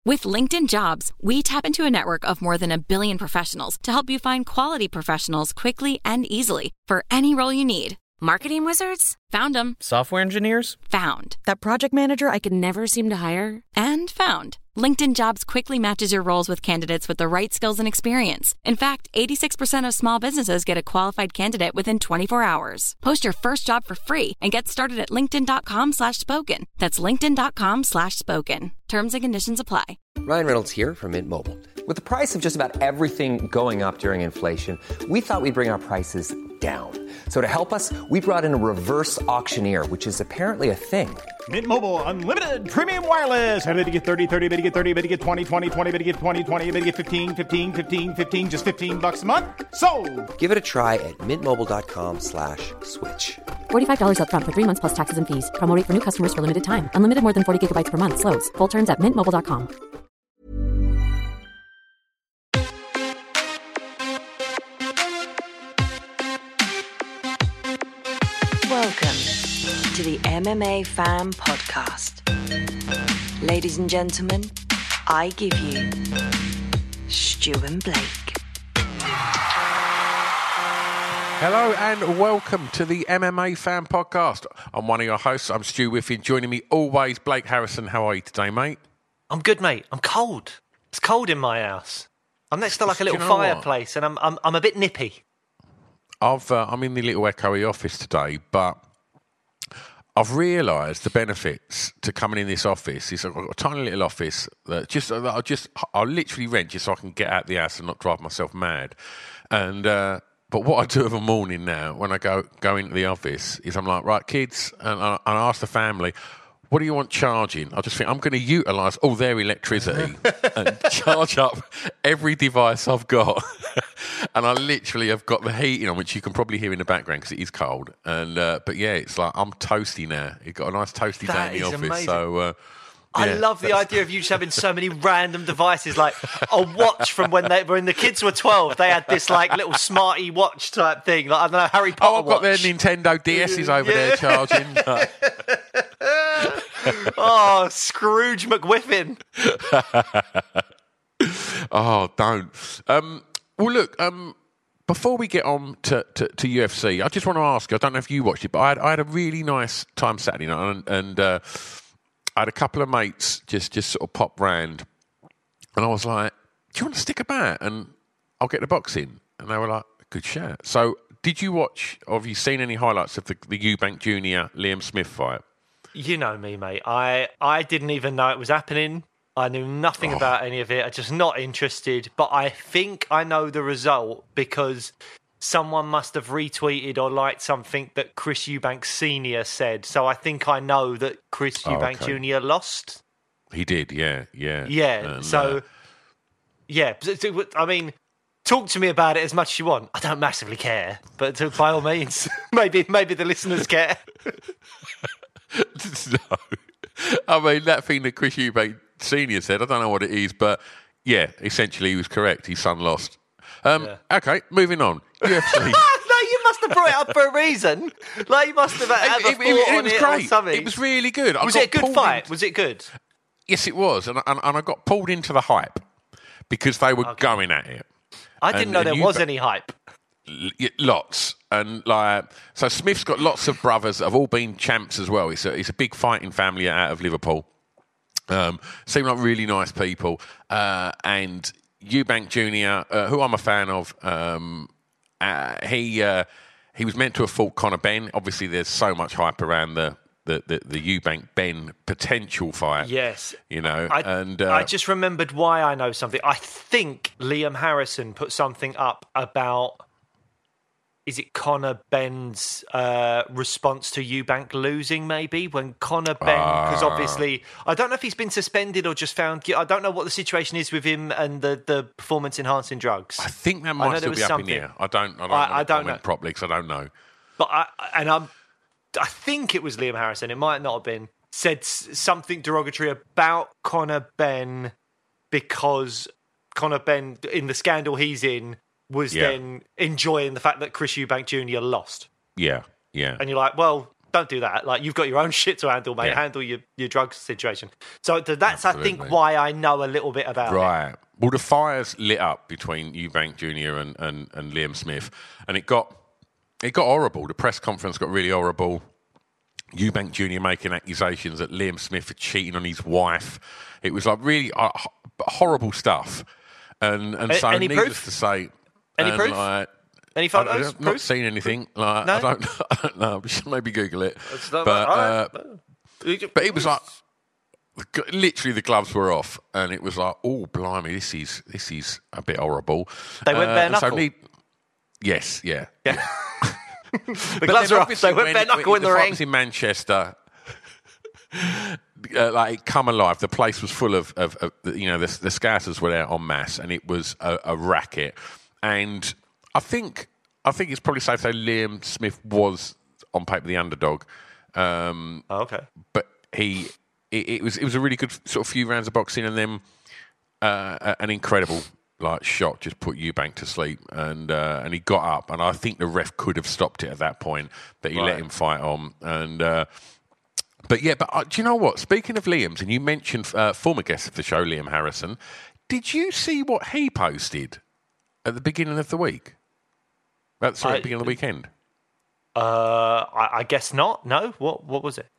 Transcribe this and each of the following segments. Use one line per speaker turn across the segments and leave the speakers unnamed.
With LinkedIn Jobs, we tap into a network of more than 1 billion professionals to help you find quality professionals quickly and easily for any role you need. Marketing wizards? Found them.
Software engineers?
Found. That project manager I could never seem to hire? And found. LinkedIn Jobs quickly matches your roles with candidates with the right skills and experience. In fact, 86% of small businesses get a qualified candidate within 24 hours. Post your first job for free and get started at linkedin.com/spoken. That's linkedin.com/spoken. Terms and conditions apply.
Ryan Reynolds here from Mint Mobile. With the price of just about everything going up during inflation, we thought we'd bring our prices down. So to help us, we brought in a reverse auctioneer, which is apparently a thing.
Mint Mobile Unlimited Premium Wireless. How to get 30, 30, bit to get 30, bit to get 20, 20, 20, bit to get 20, 20, bit to get 15, 15, 15, 15, just $15 a month? Sold!
Give it a try at mintmobile.com/switch.
$45 up front for 3 months plus taxes and fees. Promo rate for new customers for limited time. Unlimited more than 40 gigabytes per month. Slows full terms at mintmobile.com.
Welcome to the MMA Fan Podcast. Ladies and gentlemen, I give you Stu and Blake.
Hello and welcome to the MMA Fan Podcast. I'm one of your hosts. I'm Stu Whiffin. Joining me always, Blake Harrison. How are you today, mate?
I'm good, mate. I'm cold. It's cold in my house. I'm next to like a little fireplace, and I'm a bit nippy.
I'm in the little echoey office today, but I've realised the benefits to coming in this office is I've got a tiny little office that I'll literally rent just so I can get out the house and not drive myself mad. And but what I do of a morning now when I go into the office is I'm like, right, kids, and I ask the family, what do you want charging? I just think I'm going to utilise all their electricity and charge up every device I've got. And I literally have got the heating on, which you can probably hear in the background because it is cold. And but yeah, it's like I'm toasty now. You've got a nice toasty day in the office.
Amazing.
So
I love the idea of you just having so many random devices, like a watch from when the kids were 12. They had this like little smarty watch type thing, like I don't know, Harry Potter.
I've got their Nintendo DS's over there charging.
Oh, Scrooge McWhiffin.
Oh, don't. Well, look. Before we get on to UFC, I just want to ask you. I don't know if you watched it, but I had a really nice time Saturday night, and I had a couple of mates just sort of pop round, and I was like, "Do you want to stick about and I'll get the box in?" And they were like, "Good shout." So, did you watch? Or have you seen any highlights of the Eubank Jr. Liam Smith fight?
You know me, mate. I didn't even know it was happening. I knew nothing about any of it. I'm just not interested. But I think I know the result because someone must have retweeted or liked something that Chris Eubank Sr. said. So I think I know that Chris Eubank Jr. lost.
He did, yeah.
Yeah, and, yeah. I mean, talk to me about it as much as you want. I don't massively care, but by all means, maybe the listeners care.
No. I mean, that thing that Chris Eubank Sr. said, I don't know what it is, but yeah, essentially he was correct. His son lost. Okay, moving on. UFC.
No, you must have brought it up for a reason. Like, you must have had a thought on it
great.
or something.
It was really good.
Was it a good fight? Was it good?
Yes, it was. And I got pulled into the hype because they were going at it.
I didn't know there was any hype.
Lots. And so Smith's got lots of brothers that have all been champs as well. It's a big fighting family out of Liverpool. Seem like really nice people. And Eubank Jr., who I'm a fan of, he was meant to have fought Conor Benn. Obviously, there's so much hype around the Eubank Benn potential fight.
Yes.
You know,
I just remembered why I know something. I think Liam Harrison put something up about, is it Conor Benn's response to Eubank losing, maybe? When Conor Benn, because obviously, I don't know if he's been suspended or just found, I don't know what the situation is with him and the performance-enhancing drugs.
I think that might still be up in the air. I don't know properly because I don't know.
But I think it was Liam Harrison, it might not have been, said something derogatory about Conor Benn because Conor Benn, in the scandal he's in, was then enjoying the fact that Chris Eubank Jr. lost.
Yeah.
And you're like, well, don't do that. Like, you've got your own shit to handle, mate.
Yeah.
Handle your drug situation. So that's,
Absolutely.
I think, why I know a little bit about it.
Right. Well, the fires lit up between Eubank Jr. and Liam Smith, and it got horrible. The press conference got really horrible. Eubank Jr. making accusations that Liam Smith had cheating on his wife. It was like really horrible stuff. And so,
any
needless
proof?
to say,
Any proof?
Like,
Any photos?
I've not seen anything. Like,
No?
I don't know. We should maybe Google it.
All
But it was like, literally the gloves were off, and it was like, oh blimey, this is a bit horrible.
They went bare knuckle.
Yes, yeah.
The gloves are off. They went bare knuckle in the ring.
Was in Manchester. Like it come alive. The place was full of the Scousers were there en masse, and it was a racket. And I think it's probably safe to say Liam Smith was on paper the underdog.
Okay.
But it was a really good sort of few rounds of boxing, and then an incredible shot just put Eubank to sleep, and he got up, and I think the ref could have stopped it at that point, but he let him fight on. And do you know what? Speaking of Liam's, and you mentioned former guest of the show, Liam Harrison, did you see what he posted at the beginning of the week? Sorry, beginning of the weekend.
I guess not. No. What was it?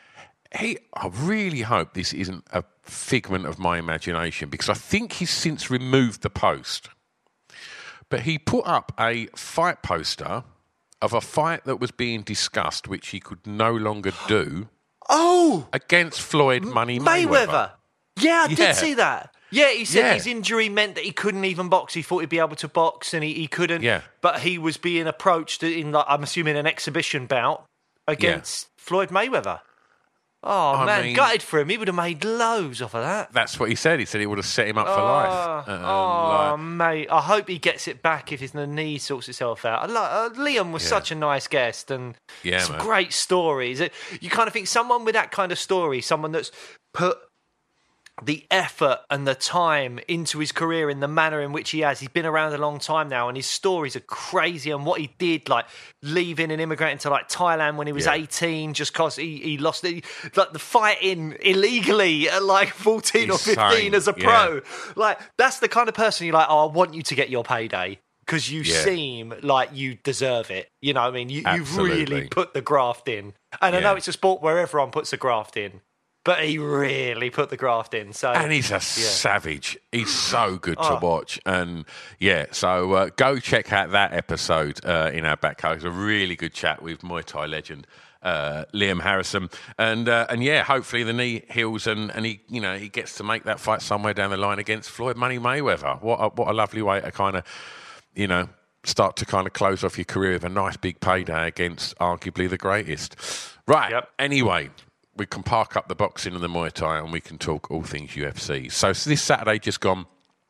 I really hope this isn't a figment of my imagination, because I think he's since removed the post. But he put up a fight poster of a fight that was being discussed, which he could no longer do.
Oh!
Against Floyd Money Mayweather.
Yeah, I did see that. Yeah, he said his
Yeah.
injury meant that he couldn't even box. He thought he'd be able to box, and he couldn't.
Yeah.
But he was being approached in, I'm assuming, an exhibition bout against Floyd Mayweather. Oh,
I mean,
gutted for him. He would have made loads off of that.
That's what he said. He said he would have set him up for life.
Mate, I hope he gets it back if his knee sorts itself out. Liam was such a nice guest, and some great stories. You kind of think someone with that kind of story, someone that's put the effort and the time into his career in the manner in which he has. He's been around a long time now, and his stories are crazy. And what he did, like leaving and immigrating to Thailand when he was 18, just because he lost the fighting illegally at 14 or 15 as a pro. That's the kind of person you're I want you to get your payday, because you seem like you deserve it. You know what I mean? You've really put the graft in. And I know it's a sport where everyone puts the graft in, but he really put the graft in.
And he's a savage. He's so good to watch. And so go check out that episode in our back coast. A really good chat with Muay Thai legend Liam Harrison. And hopefully the knee heals and he gets to make that fight somewhere down the line against Floyd Money Mayweather. What a lovely way to kind of start to kind of close off your career with a nice big payday against arguably the greatest. Right.
Yep.
Anyway, we can park up the boxing and the Muay Thai, and we can talk all things UFC. So this Saturday just gone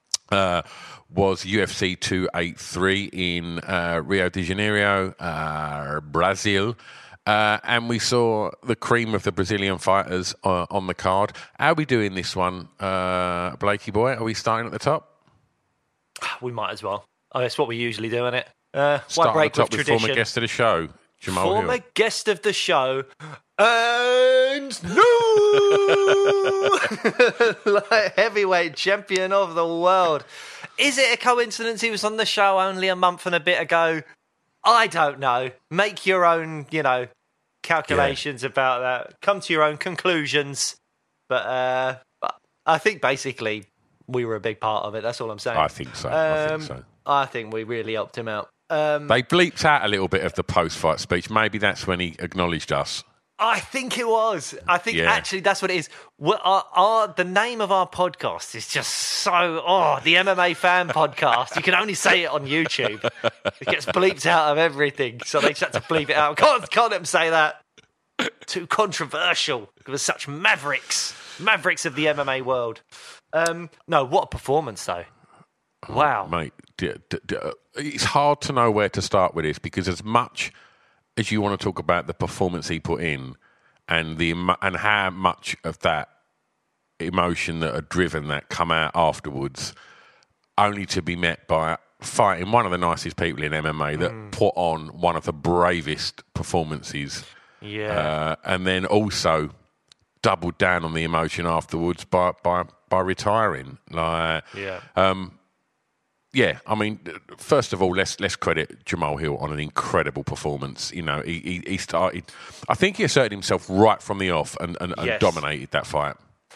was UFC 283 in Rio de Janeiro, Brazil. And we saw the cream of the Brazilian fighters on the card. How are we doing this one, Blakey boy? Are we starting at the top?
We might as well. That's what we usually do, isn't it?
Start
break
at the top
with
with
tradition.
former guest of the show, Jamal
Former
Hill.
guest of the show, and new heavyweight champion of the world. Is it a coincidence he was on the show only a month and a bit ago? I don't know. Make your own, calculations about that. Come to your own conclusions. But I think basically we were a big part of it. That's all I'm saying.
I think so.
I think we really helped him out.
They bleeped out a little bit of the post-fight speech. Maybe that's when he acknowledged us.
I think it was. I think actually that's what it is. The name of our podcast is just so... the MMA Fan Podcast. You can only say it on YouTube. It gets bleeped out of everything, so they just had to bleep it out. Can't let them say that. Too controversial. It was such mavericks of the MMA world. No, what a performance, though. Wow.
Mate, it's hard to know where to start with this, because as much as you want to talk about the performance he put in and how much of that emotion that had driven that come out afterwards, only to be met by fighting one of the nicest people in MMA that put on one of the bravest performances
Yeah.
And then also doubled down on the emotion afterwards by retiring. Like, yeah, I mean, first of all, let's credit Jamal Hill on an incredible performance. You know, he started. I think he asserted himself right from the off and dominated that fight.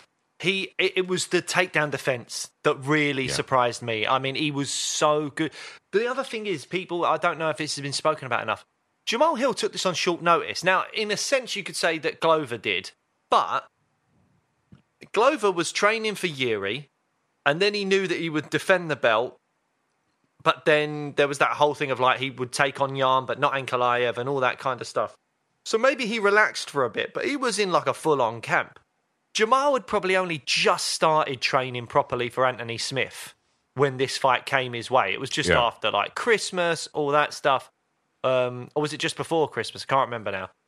It was the takedown defense that really surprised me. I mean, he was so good. The other thing is, people, I don't know if this has been spoken about enough. Jamal Hill took this on short notice. Now, in a sense, you could say that Glover did, but Glover was training for Yuri, and then he knew that he would defend the belt. But then there was that whole thing of like he would take on Yan, but not Ankalaev and all that kind of stuff. So maybe he relaxed for a bit, but he was in like a full-on camp. Jamal had probably only just started training properly for Anthony Smith when this fight came his way. It was just after like Christmas, all that stuff. Or was it just before Christmas? I can't remember now.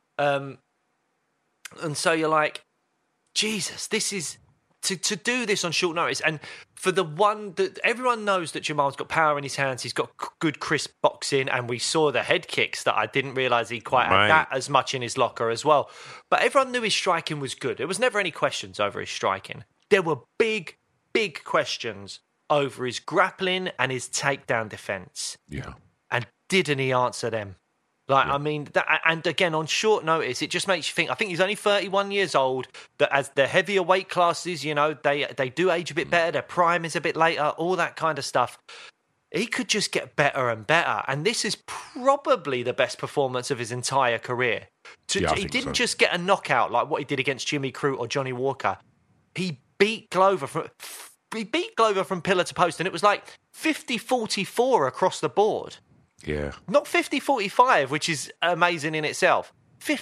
And so you're like, Jesus, this is... To do this on short notice, and for the one that everyone knows that Jamal's got power in his hands, he's got good crisp boxing, and we saw the head kicks that I didn't realise he quite had that as much in his locker as well. But everyone knew his striking was good. There was never any questions over his striking. There were big questions over his grappling and his takedown defence.
Yeah.
And didn't he answer them? Like, I mean, and again, on short notice, it just makes you think. I think he's only 31 years old. That as the heavier weight classes, you know, they do age a bit better. Their prime is a bit later. All that kind of stuff. He could just get better and better. And this is probably the best performance of his entire career. He didn't just get a knockout like what he did against Jimmy Crute or Johnny Walker. He beat Glover from pillar to post, and it was like 50-44 across the board.
Yeah.
Not 50-45, which is amazing in itself.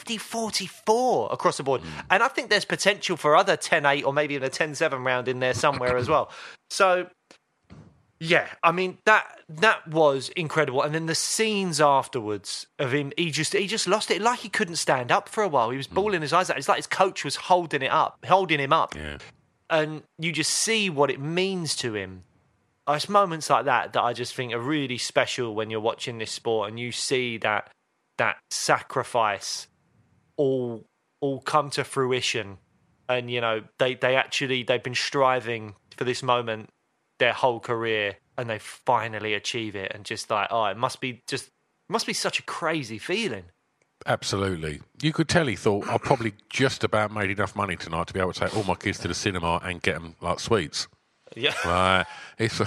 50-44 across the board. And I think there's potential for other 10-8 or maybe even a 10-7 round in there somewhere as well. So, yeah, I mean, that was incredible. And then the scenes afterwards of him, he just lost it. Like he couldn't stand up for a while. He was bawling his eyes out. It's like his coach was holding him up.
Yeah.
And you just see what it means to him. It's moments like that I just think are really special when you're watching this sport and you see that sacrifice all come to fruition. And, you know, they've been striving for this moment their whole career and they finally achieve it. And just like, it must be such a crazy feeling.
Absolutely. You could tell he thought, I probably just about made enough money tonight to be able to take all my kids to the cinema and get them like sweets.
Yeah,
it's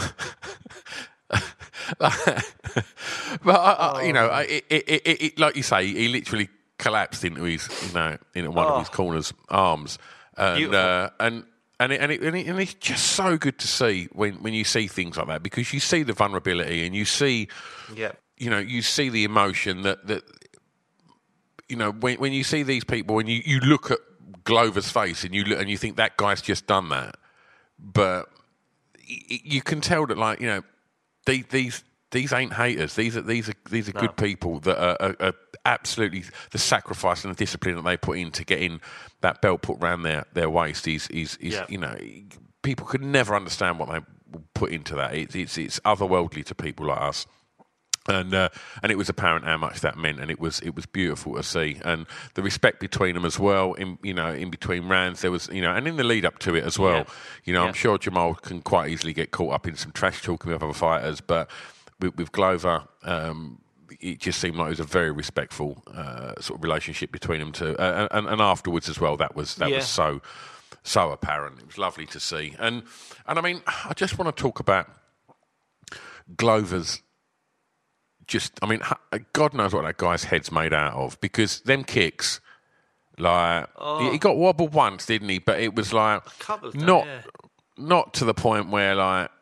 but you know, it like you say, he literally collapsed into his, you know, into one of his corner's arms, and it's just so good to see when you see things like that, because you see the vulnerability and you see, you know, you see the emotion that you know when you see these people and you look at Glover's face and you think that guy's just done that, but you can tell that, like, you know, these ain't haters. These are good people that are absolutely, the sacrifice and the discipline that they put in to get in that belt put around their waist is you know, people could never understand what they put into that. It's otherworldly to people like us. And it was apparent how much that meant, and it was beautiful to see, and the respect between them as well. In between rounds, there was, you know, and in the lead up to it as well. You know, I'm sure Jamal can quite easily get caught up in some trash talking with other fighters, but with Glover, it just seemed like it was a very respectful sort of relationship between them two, and afterwards as well. That was so apparent. It was lovely to see, and I mean, I just want to talk about Glover's. I mean, God knows what that guy's head's made out of, because them kicks, like, he got wobbled once, didn't he? But it was like not to the point where, like,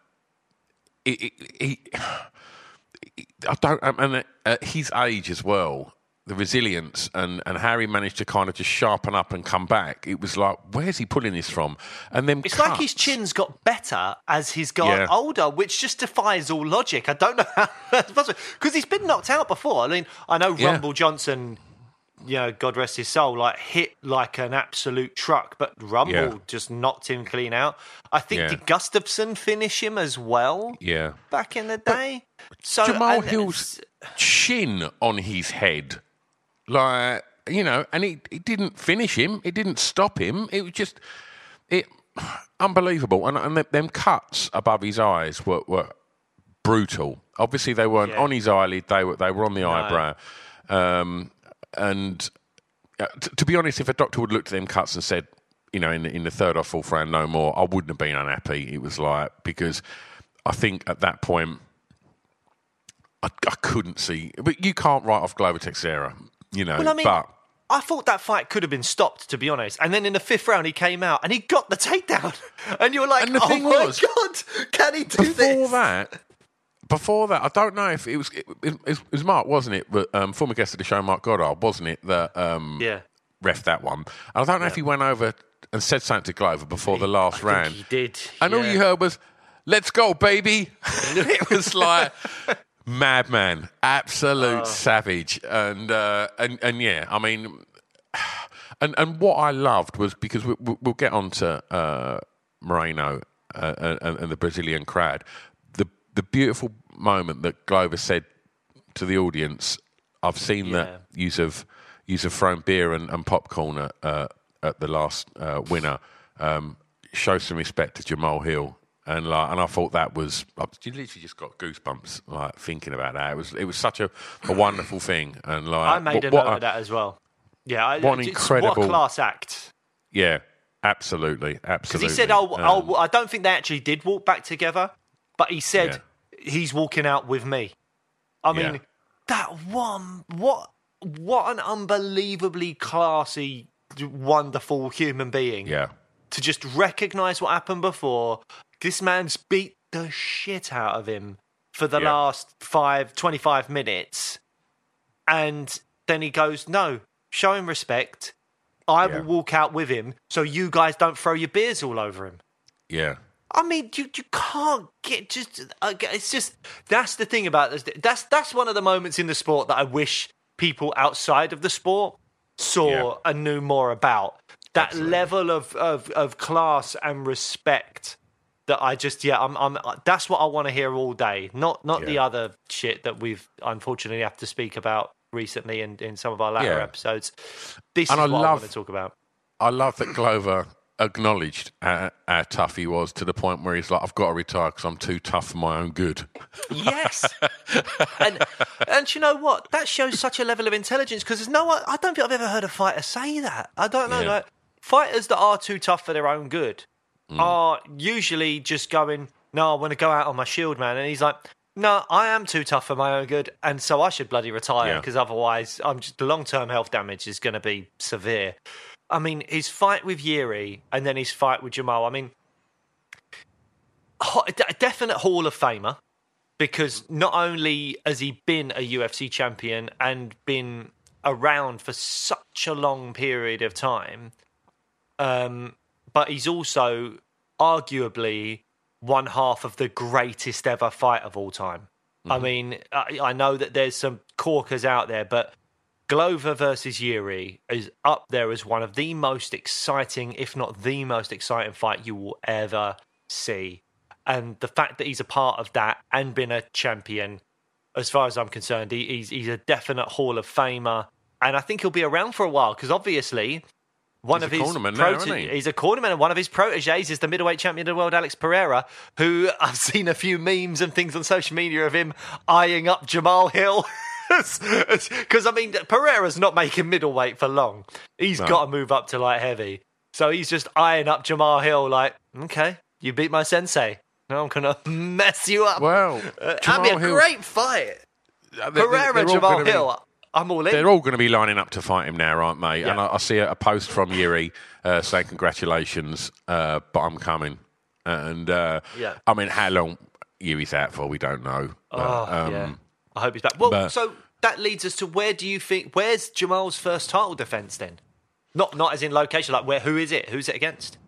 at his age as well, the resilience and how he managed to kind of just sharpen up and come back. It was like, where's he pulling this from? And then
it's like his chin's got better as he's got older, which just defies all logic. I don't know how that's possible, because he's been knocked out before. I mean, I know Rumble Johnson, you know, God rest his soul, like hit like an absolute truck, but Rumble just knocked him clean out. I think did Gustafsson finish him as well?
Yeah,
back in the day. So
Jamal Hill's chin on his head. Like, and it didn't finish him. It didn't stop him. It was just unbelievable. And them cuts above his eyes were brutal. Obviously, they weren't on his eyelid. They were on the eyebrow. And to be honest, if a doctor would look at them cuts and said, in the third or fourth round, no more, I wouldn't have been unhappy. It was because I think at that point, I couldn't see. But you can't write off Glover Teixeira,
Well, I mean,
but
I thought that fight could have been stopped, to be honest. And then in the fifth round, he came out and he got the takedown. And you were like,
my
God, can he do this?
Before that, I don't know if it was Mark, wasn't it? But former guest of the show, Mark Goddard, wasn't it? That ref that one. And I don't know if he went over and said something to Glover before the last round.
He did.
And all you heard was, "Let's go, baby." It was like madman, absolute savage, and yeah, I mean, and what I loved was because we'll get on to Moreno and the Brazilian crowd. The beautiful moment that Glover said to the audience, "I've seen that you've thrown beer and popcorn at the last winner. Show some respect to Jamal Hill." And I thought that was, you literally just got goosebumps thinking about that. It was such a wonderful thing. And
I made a note of that as well. Yeah, what a class act.
Yeah, absolutely.
Because he said, I don't think they actually did walk back together, but he said he's walking out with me. I mean, that one, what an unbelievably classy, wonderful human being.
Yeah.
To just recognise what happened before. This man's beat the shit out of him for the last 25 minutes. And then he goes, no, show him respect. I will walk out with him so you guys don't throw your beers all over him.
Yeah.
I mean, you can't get it's just, that's the thing about this. That's one of the moments in the sport that I wish people outside of the sport saw and knew more about. That level of class and respect that I just, I'm that's what I want to hear all day. Not the other shit that we've unfortunately have to speak about recently in some of our latter episodes. This is what I want to talk about.
I love that Glover acknowledged how tough he was to the point where he's like, I've got to retire because I'm too tough for my own good.
Yes. and you know what? That shows such a level of intelligence because I don't think I've ever heard a fighter say that. I don't know. Like, fighters that are too tough for their own good are usually just going, no, I want to go out on my shield, man. And he's like, no, I am too tough for my own good, and so I should bloody retire because otherwise the long-term health damage is going to be severe. I mean, his fight with Yuri and then his fight with Jamal, I mean, a definite Hall of Famer because not only has he been a UFC champion and been around for such a long period of time, but he's also arguably one half of the greatest ever fight of all time. I mean, I know that there's some corkers out there, but Glover versus Yuri is up there as one of the most exciting, if not the most exciting fight you will ever see. And the fact that he's a part of that and been a champion, as far as I'm concerned, he's a definite Hall of Famer. And I think he'll be around for a while because obviously he's a cornerman, and one of his proteges is the middleweight champion of the world, Alex Pereira, who I've seen a few memes and things on social media of him eyeing up Jamal Hill. Because, I mean, Pereira's not making middleweight for long. He's got to move up to light heavy. So he's just eyeing up Jamal Hill like, okay, you beat my sensei. Now I'm going to mess you up.
Well,
that'd be a great fight. Pereira, Jamal Hill. I'm all in.
They're all going to be lining up to fight him now, aren't they? Yeah. And I see a post from Yuri saying, congratulations, but I'm coming. And, I mean, how long Yuri's out for, we don't know.
I hope he's back. Well, so that leads us to where's Jamal's first title defence then? Not as in location, like who is it? Who's it against?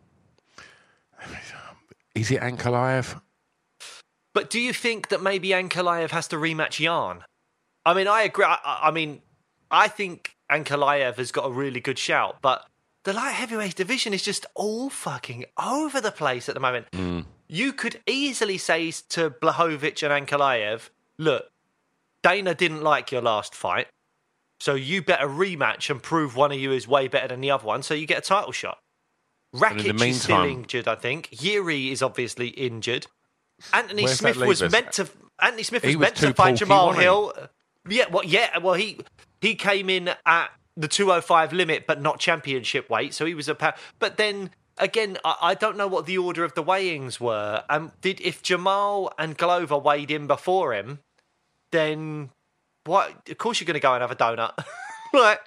Is it Ankalaev?
But do you think that maybe Ankalaev has to rematch Jan? I mean, I agree. I think Ankalaev has got a really good shout, but the light heavyweight division is just all fucking over the place at the moment. You could easily say to Blachowicz and Ankalaev, look, Dana didn't like your last fight. So you better rematch and prove one of you is way better than the other one, so you get a title shot. Rakic is still injured, I think. Yuri is obviously injured. Anthony Smith was meant to fight Jamal Hill. Well, he came in at the 205 limit, but not championship weight, so he was But then again, I don't know what the order of the weigh-ins were. If Jamal and Glover weighed in before him, then what? Of course, you're going to go and have a donut. Like,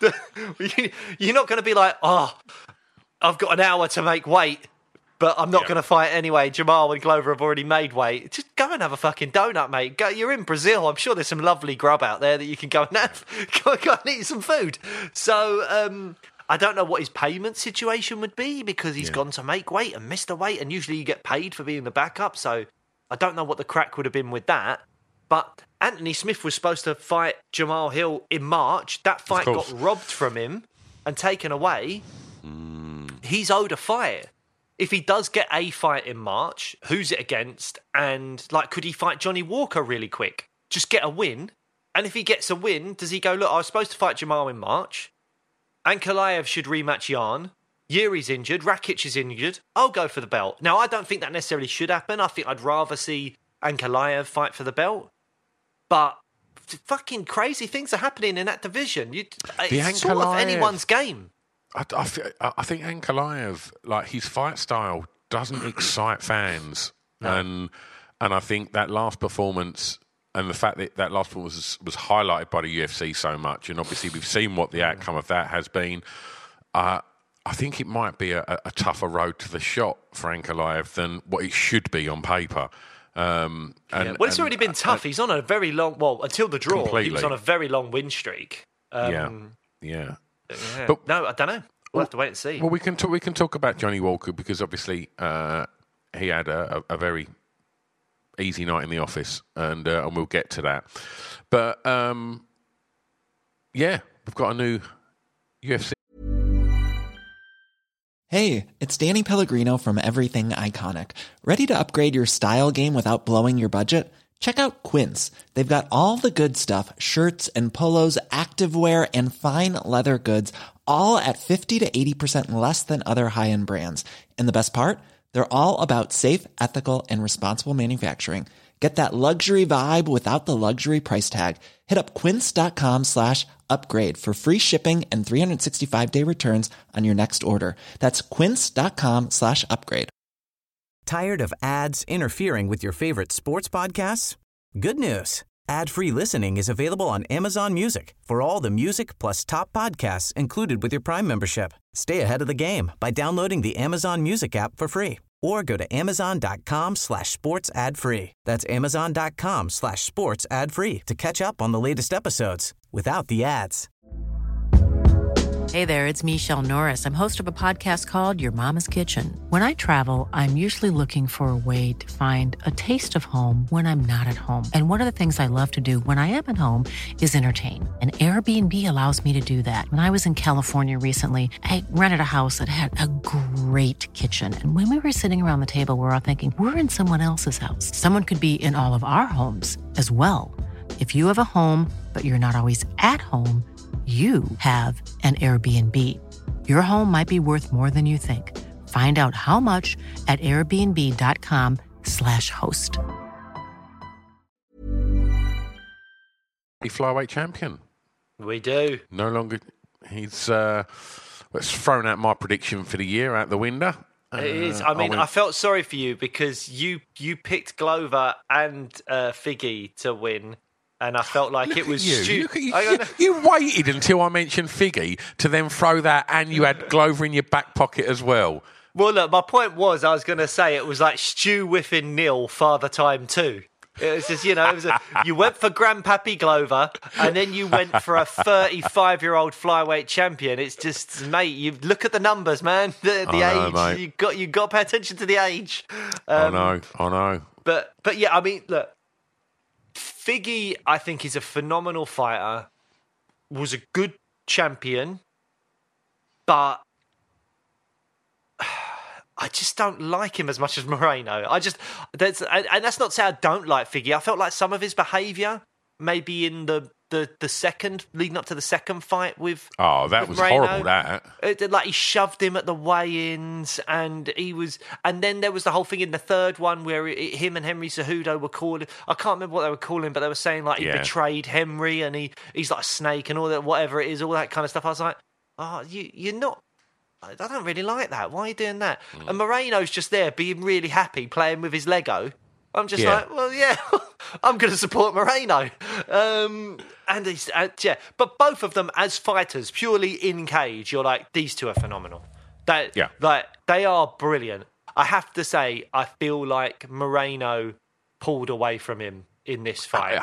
you're not going to be like, oh, I've got an hour to make weight, but I'm not going to fight anyway. Jamal and Glover have already made weight. Just go and have a fucking donut, mate. You're in Brazil. I'm sure there's some lovely grub out there that you can go and have. Go and eat some food. So I don't know what his payment situation would be because he's gone to make weight and missed the weight, and usually you get paid for being the backup. So I don't know what the crack would have been with that. But Anthony Smith was supposed to fight Jamal Hill in March. That fight got robbed from him and taken away. He's owed a fight. If he does get a fight in March, who's it against? And could he fight Johnny Walker really quick? Just get a win. And if he gets a win, does he go, look, I was supposed to fight Jamal in March. Ankalaev should rematch Jan. Yuri's injured. Rakic is injured. I'll go for the belt. Now, I don't think that necessarily should happen. I think I'd rather see Ankalaev fight for the belt. But fucking crazy things are happening in that division. It's sort of anyone's game.
I think Ankalaev, his fight style doesn't excite fans. No. And I think that last performance and the fact that last performance was highlighted by the UFC so much, and obviously we've seen what the outcome of that has been, I think it might be a tougher road to the shot for Ankalaev than what it should be on paper.
It's already been tough. He's on a very long... Well, until the draw, completely. He was on a very long win streak.
Yeah.
But, no, I don't know. We'll have to wait and see.
Well, we can talk about Johnny Walker because obviously he had a very easy night in the office, and we'll get to that. But, we've got a new UFC.
Hey, it's Danny Pellegrino from Everything Iconic. Ready to upgrade your style game without blowing your budget? Check out Quince. They've got all the good stuff, shirts and polos, activewear, and fine leather goods, all at 50 to 80% less than other high-end brands. And the best part? They're all about safe, ethical, and responsible manufacturing. Get that luxury vibe without the luxury price tag. Hit up quince.com/upgrade for free shipping and 365-day returns on your next order. That's quince.com/upgrade.
Tired of ads interfering with your favorite sports podcasts? Good news. Ad-free listening is available on Amazon Music for all the music plus top podcasts included with your Prime membership. Stay ahead of the game by downloading the Amazon Music app for free or go to amazon.com/sports ad free. That's amazon.com/sports ad free to catch up on the latest episodes without the ads.
Hey there, it's Michelle Norris. I'm host of a podcast called Your Mama's Kitchen. When I travel, I'm usually looking for a way to find a taste of home when I'm not at home. And one of the things I love to do when I am at home is entertain. And Airbnb allows me to do that. When I was in California recently, I rented a house that had a great kitchen. And when we were sitting around the table, we were all thinking, we're in someone else's house. Someone could be in all of our homes as well. If you have a home, but you're not always at home, you have an Airbnb. Your home might be worth more than you think. Find out how much at airbnb.com/host.
Flyweight champion.
We do.
No longer. He's thrown out my prediction for the year out the window.
It is. I felt sorry for you because you picked Glover and Figgy to win. And I felt like it was stupid.
You waited until I mentioned Figgy to then throw that, and you had Glover in your back pocket as well.
Well, look, my point was, I was going to say it was like Stu whiffing nil, Father Time 2. It was just, you went for Grandpappy Glover, and then you went for a 35-year-old flyweight champion. It's just, mate, you look at the numbers, man. The age. Mate. You got to pay attention to the age.
I know.
But yeah, I mean, look. Figgy, I think, is a phenomenal fighter, was a good champion, but I just don't like him as much as Moreno. And that's not to say I don't like Figgy. I felt like some of his behaviour, maybe in the the second, leading up to the second fight with.
Oh, that
with
was
Moreno.
horrible. That
Like he shoved him at the weigh-ins, and then there was the whole thing in the third one where him and Henry Cejudo were calling. I can't remember what they were calling, but they were saying like he betrayed Henry and he's like a snake and all that, whatever it is, all that kind of stuff. I was like, oh, you're not. I don't really like that. Why are you doing that? And Moreno's just there being really happy playing with his Lego. I'm just like, well, yeah, I'm going to support Moreno. And he's, but both of them as fighters, purely in cage, you're like, these two are phenomenal. Like, they are brilliant. I have to say, I feel like Moreno pulled away from him in this fight.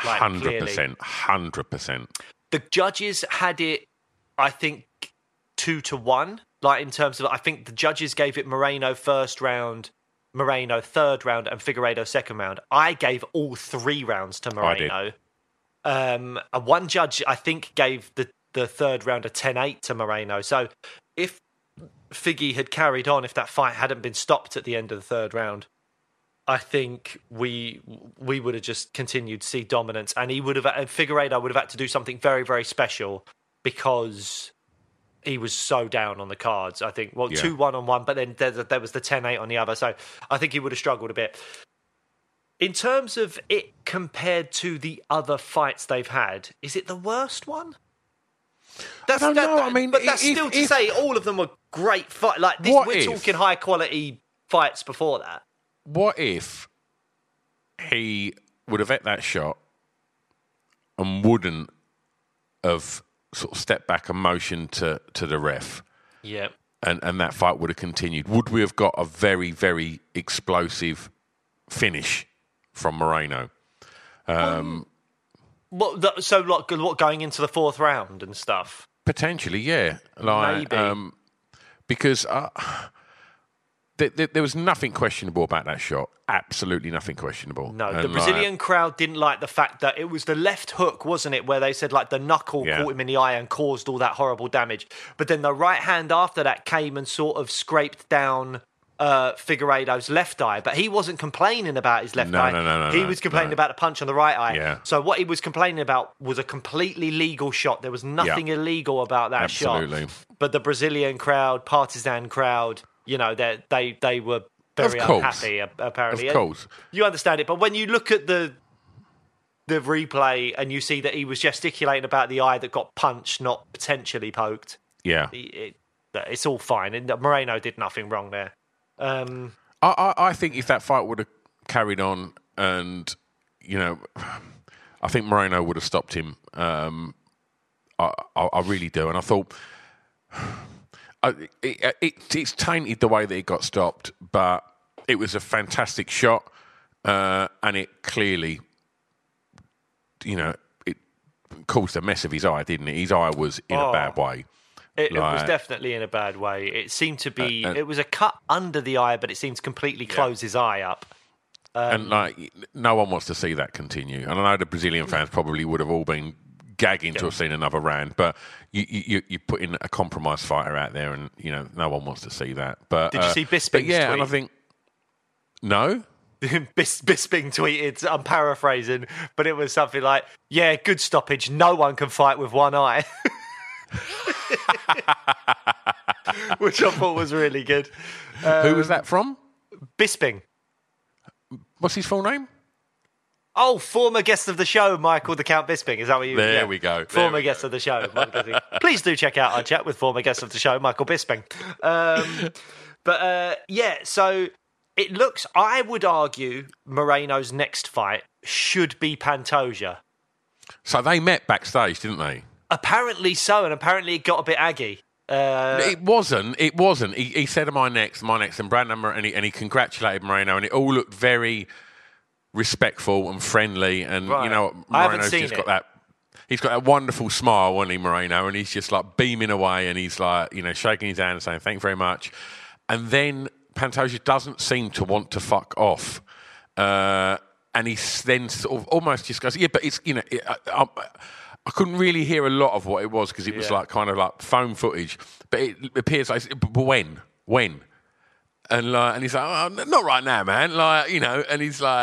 100%.
The judges had it, I think, 2-1. Like in terms of, I think the judges gave it Moreno first round, Moreno third round, and Figueiredo second round. I gave all 3 rounds to Moreno. One judge, I think, gave the third round a 10-8 to Moreno. So if Figgy had carried on, if that fight hadn't been stopped at the end of the third round, I think we would have just continued to see dominance, and Figueiredo would have had to do something very, very special because he was so down on the cards. I think 2-1 on one, but then there was the 10-8 on the other. So I think he would have struggled a bit. In terms of it compared to the other fights they've had, is it the worst one?
I don't know. I mean,
but that's still to say all of them were great fights. Like we're talking high quality fights before that.
What if he would have hit that shot and wouldn't have sort of stepped back and motioned to the ref?
Yeah.
And that fight would have continued. Would we have got a very, very explosive finish from Moreno?
What going into the fourth round and stuff?
Potentially, yeah. Like,
maybe.
Because there was nothing questionable about that shot. Absolutely nothing questionable.
No, the Brazilian crowd didn't like the fact that it was the left hook, wasn't it, where they said like the knuckle caught him in the eye and caused all that horrible damage. But then the right hand after that came and sort of scraped down Figueiredo's left eye. But he wasn't complaining about his left eye.
No.
He was complaining about the punch on the right eye.
Yeah.
So what he was complaining about was a completely legal shot. There was nothing illegal about that shot. But the Brazilian crowd, partisan crowd, you know, they were very unhappy, apparently.
Of course.
You understand it. But when you look at the replay and you see that he was gesticulating about the eye that got punched, not potentially poked, it's all fine. And Moreno did nothing wrong there.
I think if that fight would have carried on and, you know, I think Moreno would have stopped him. I really do. And I thought... It's tainted the way that it got stopped, but it was a fantastic shot, and it clearly, you know, it caused a mess of his eye, didn't it? His eye was in a bad way.
It was definitely in a bad way. It seemed to be... it was a cut under the eye, but it seemed to completely close his eye up.
And, like, no one wants to see that continue. And I know the Brazilian fans probably would have all been gagging to have seen another round, but you put in a compromised fighter out there, and you know no one wants to see that. But
did you see Bisping's tweet?
And I think no.
Bisping tweeted, I'm paraphrasing, but it was something like, "Yeah, good stoppage. No one can fight with one eye," which I thought was really good.
Who was that from?
Bisping.
What's his full name?
Oh, former guest of the show, Michael the Count Bisping. Is that what you...
There we go.
Former guest of the show. Please do check out our chat with former guest of the show, Michael Bisping. So it looks... I would argue Moreno's next fight should be Pantoja.
So they met backstage, didn't they?
Apparently so, and apparently it got a bit aggy.
It wasn't. He said, "My next," and Brandon, and he congratulated Moreno, and it all looked very respectful and friendly, and you know, Moreno's just got that. He's got that wonderful smile, hasn't he, Moreno? And he's just like beaming away, and he's like, you know, shaking his hand and saying, "Thank you very much." And then Pantoja doesn't seem to want to fuck off, and he then sort of almost just goes, "Yeah, but it's, you know." I couldn't really hear a lot of what it was because it was like kind of like phone footage, but it appears like, but when, and he's like, "Oh, not right now, man," like, you know, and he's like,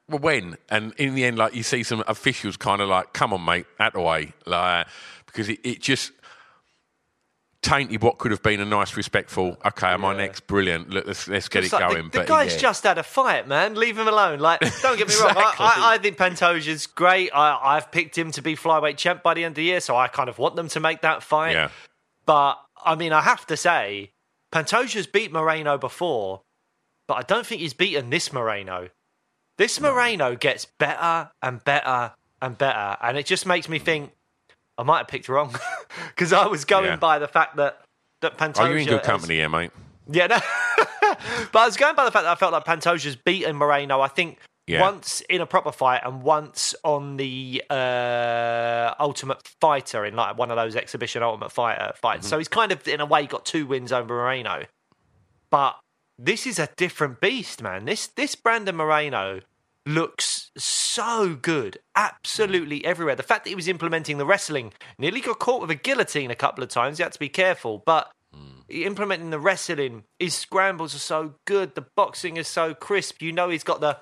well, when? And in the end, like, you see some officials kind of like, come on, mate, out the way. Like, because it just tainted what could have been a nice, respectful, okay, am I next? Brilliant. Look, let's get it
like
going.
The guy's just had a fight, man. Leave him alone. Like, don't get me wrong. I think Pantoja's great. I've picked him to be flyweight champ by the end of the year, so I kind of want them to make that fight.
Yeah.
But, I mean, I have to say, Pantoja's beat Moreno before, but I don't think he's beaten this Moreno. This Moreno gets better and better and better, and it just makes me think, I might have picked wrong, because I was going by the fact that Pantoja...
Are you in good company here, mate?
Yeah, no. But I was going by the fact that I felt like Pantoja's beaten Moreno, I think, once in a proper fight and once on the Ultimate Fighter, in like one of those exhibition Ultimate Fighter fights. So he's kind of, in a way, got 2 wins over Moreno. But this is a different beast, man. This Brandon Moreno looks so good, absolutely everywhere. The fact that he was implementing the wrestling, nearly got caught with a guillotine a couple of times. You had to be careful, but implementing the wrestling, his scrambles are so good. The boxing is so crisp. You know he's got the...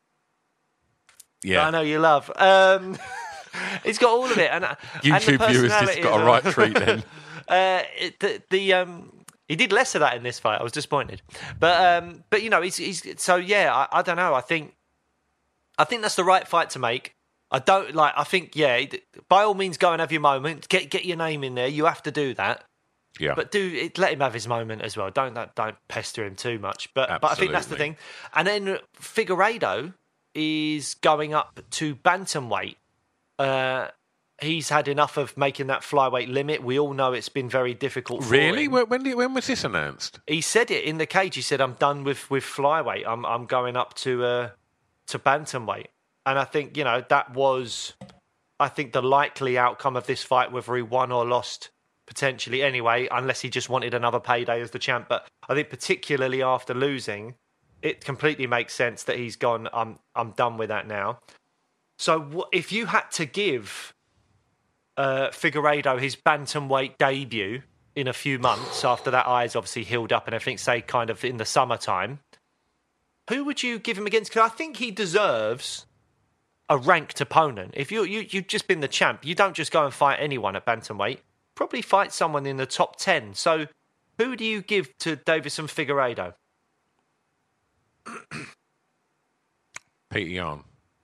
Yeah,
I know you love. He's got all of it, and
YouTube
and
viewers just got a right treat then.
He did less of that in this fight. I was disappointed, but you know, he's so yeah. I don't know. I think that's the right fight to make. I think by all means, go and have your moment. Get your name in there. You have to do that.
Yeah,
but let him have his moment as well. Don't pester him too much. But I think that's the thing. And then Figueiredo is going up to bantamweight. He's had enough of making that flyweight limit. We all know it's been very difficult for
Really?
him.
When was this announced?
He said it in the cage. He said, I'm done with flyweight. I'm going up to bantamweight. And I think, you know, that was, I think, the likely outcome of this fight, whether he won or lost potentially anyway, unless he just wanted another payday as the champ. But I think particularly after losing, it completely makes sense that he's gone, I'm done with that now. So if you had to give Figueiredo his bantamweight debut in a few months after that eye's obviously healed up and everything, say kind of in the summertime, who would you give him against? Because I think he deserves a ranked opponent. If you've just been the champ, you don't just go and fight anyone at bantamweight. Probably fight someone in the top 10. So who do you give to Deiveson Figueiredo?
Peter Yan.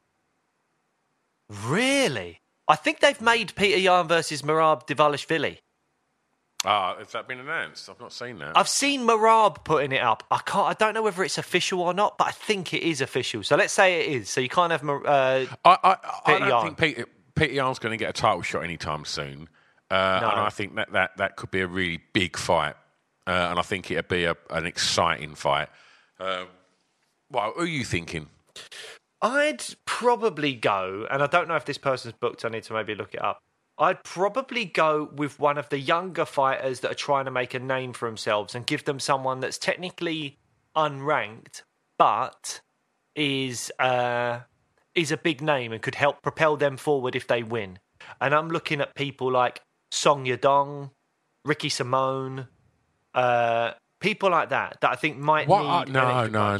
Really? I think they've made Peter Yan versus Merab Dvalishvili.
Has that been announced? I've not seen that.
I've seen Merab putting it up. I don't know whether it's official or not, but I think it is official. So let's say it is. So you can't have
I don't think Peter Yan's going to get a title shot anytime soon. No. And I think that could be a really big fight. And I think it'd be an exciting fight. Who are you thinking?
I'd probably go, and I don't know if this person's booked, I need to maybe look it up. I'd probably go with one of the younger fighters that are trying to make a name for themselves and give them someone that's technically unranked, but is a big name and could help propel them forward if they win. And I'm looking at people like Song Yadong, Ricky Simone, people like that I think might need... No.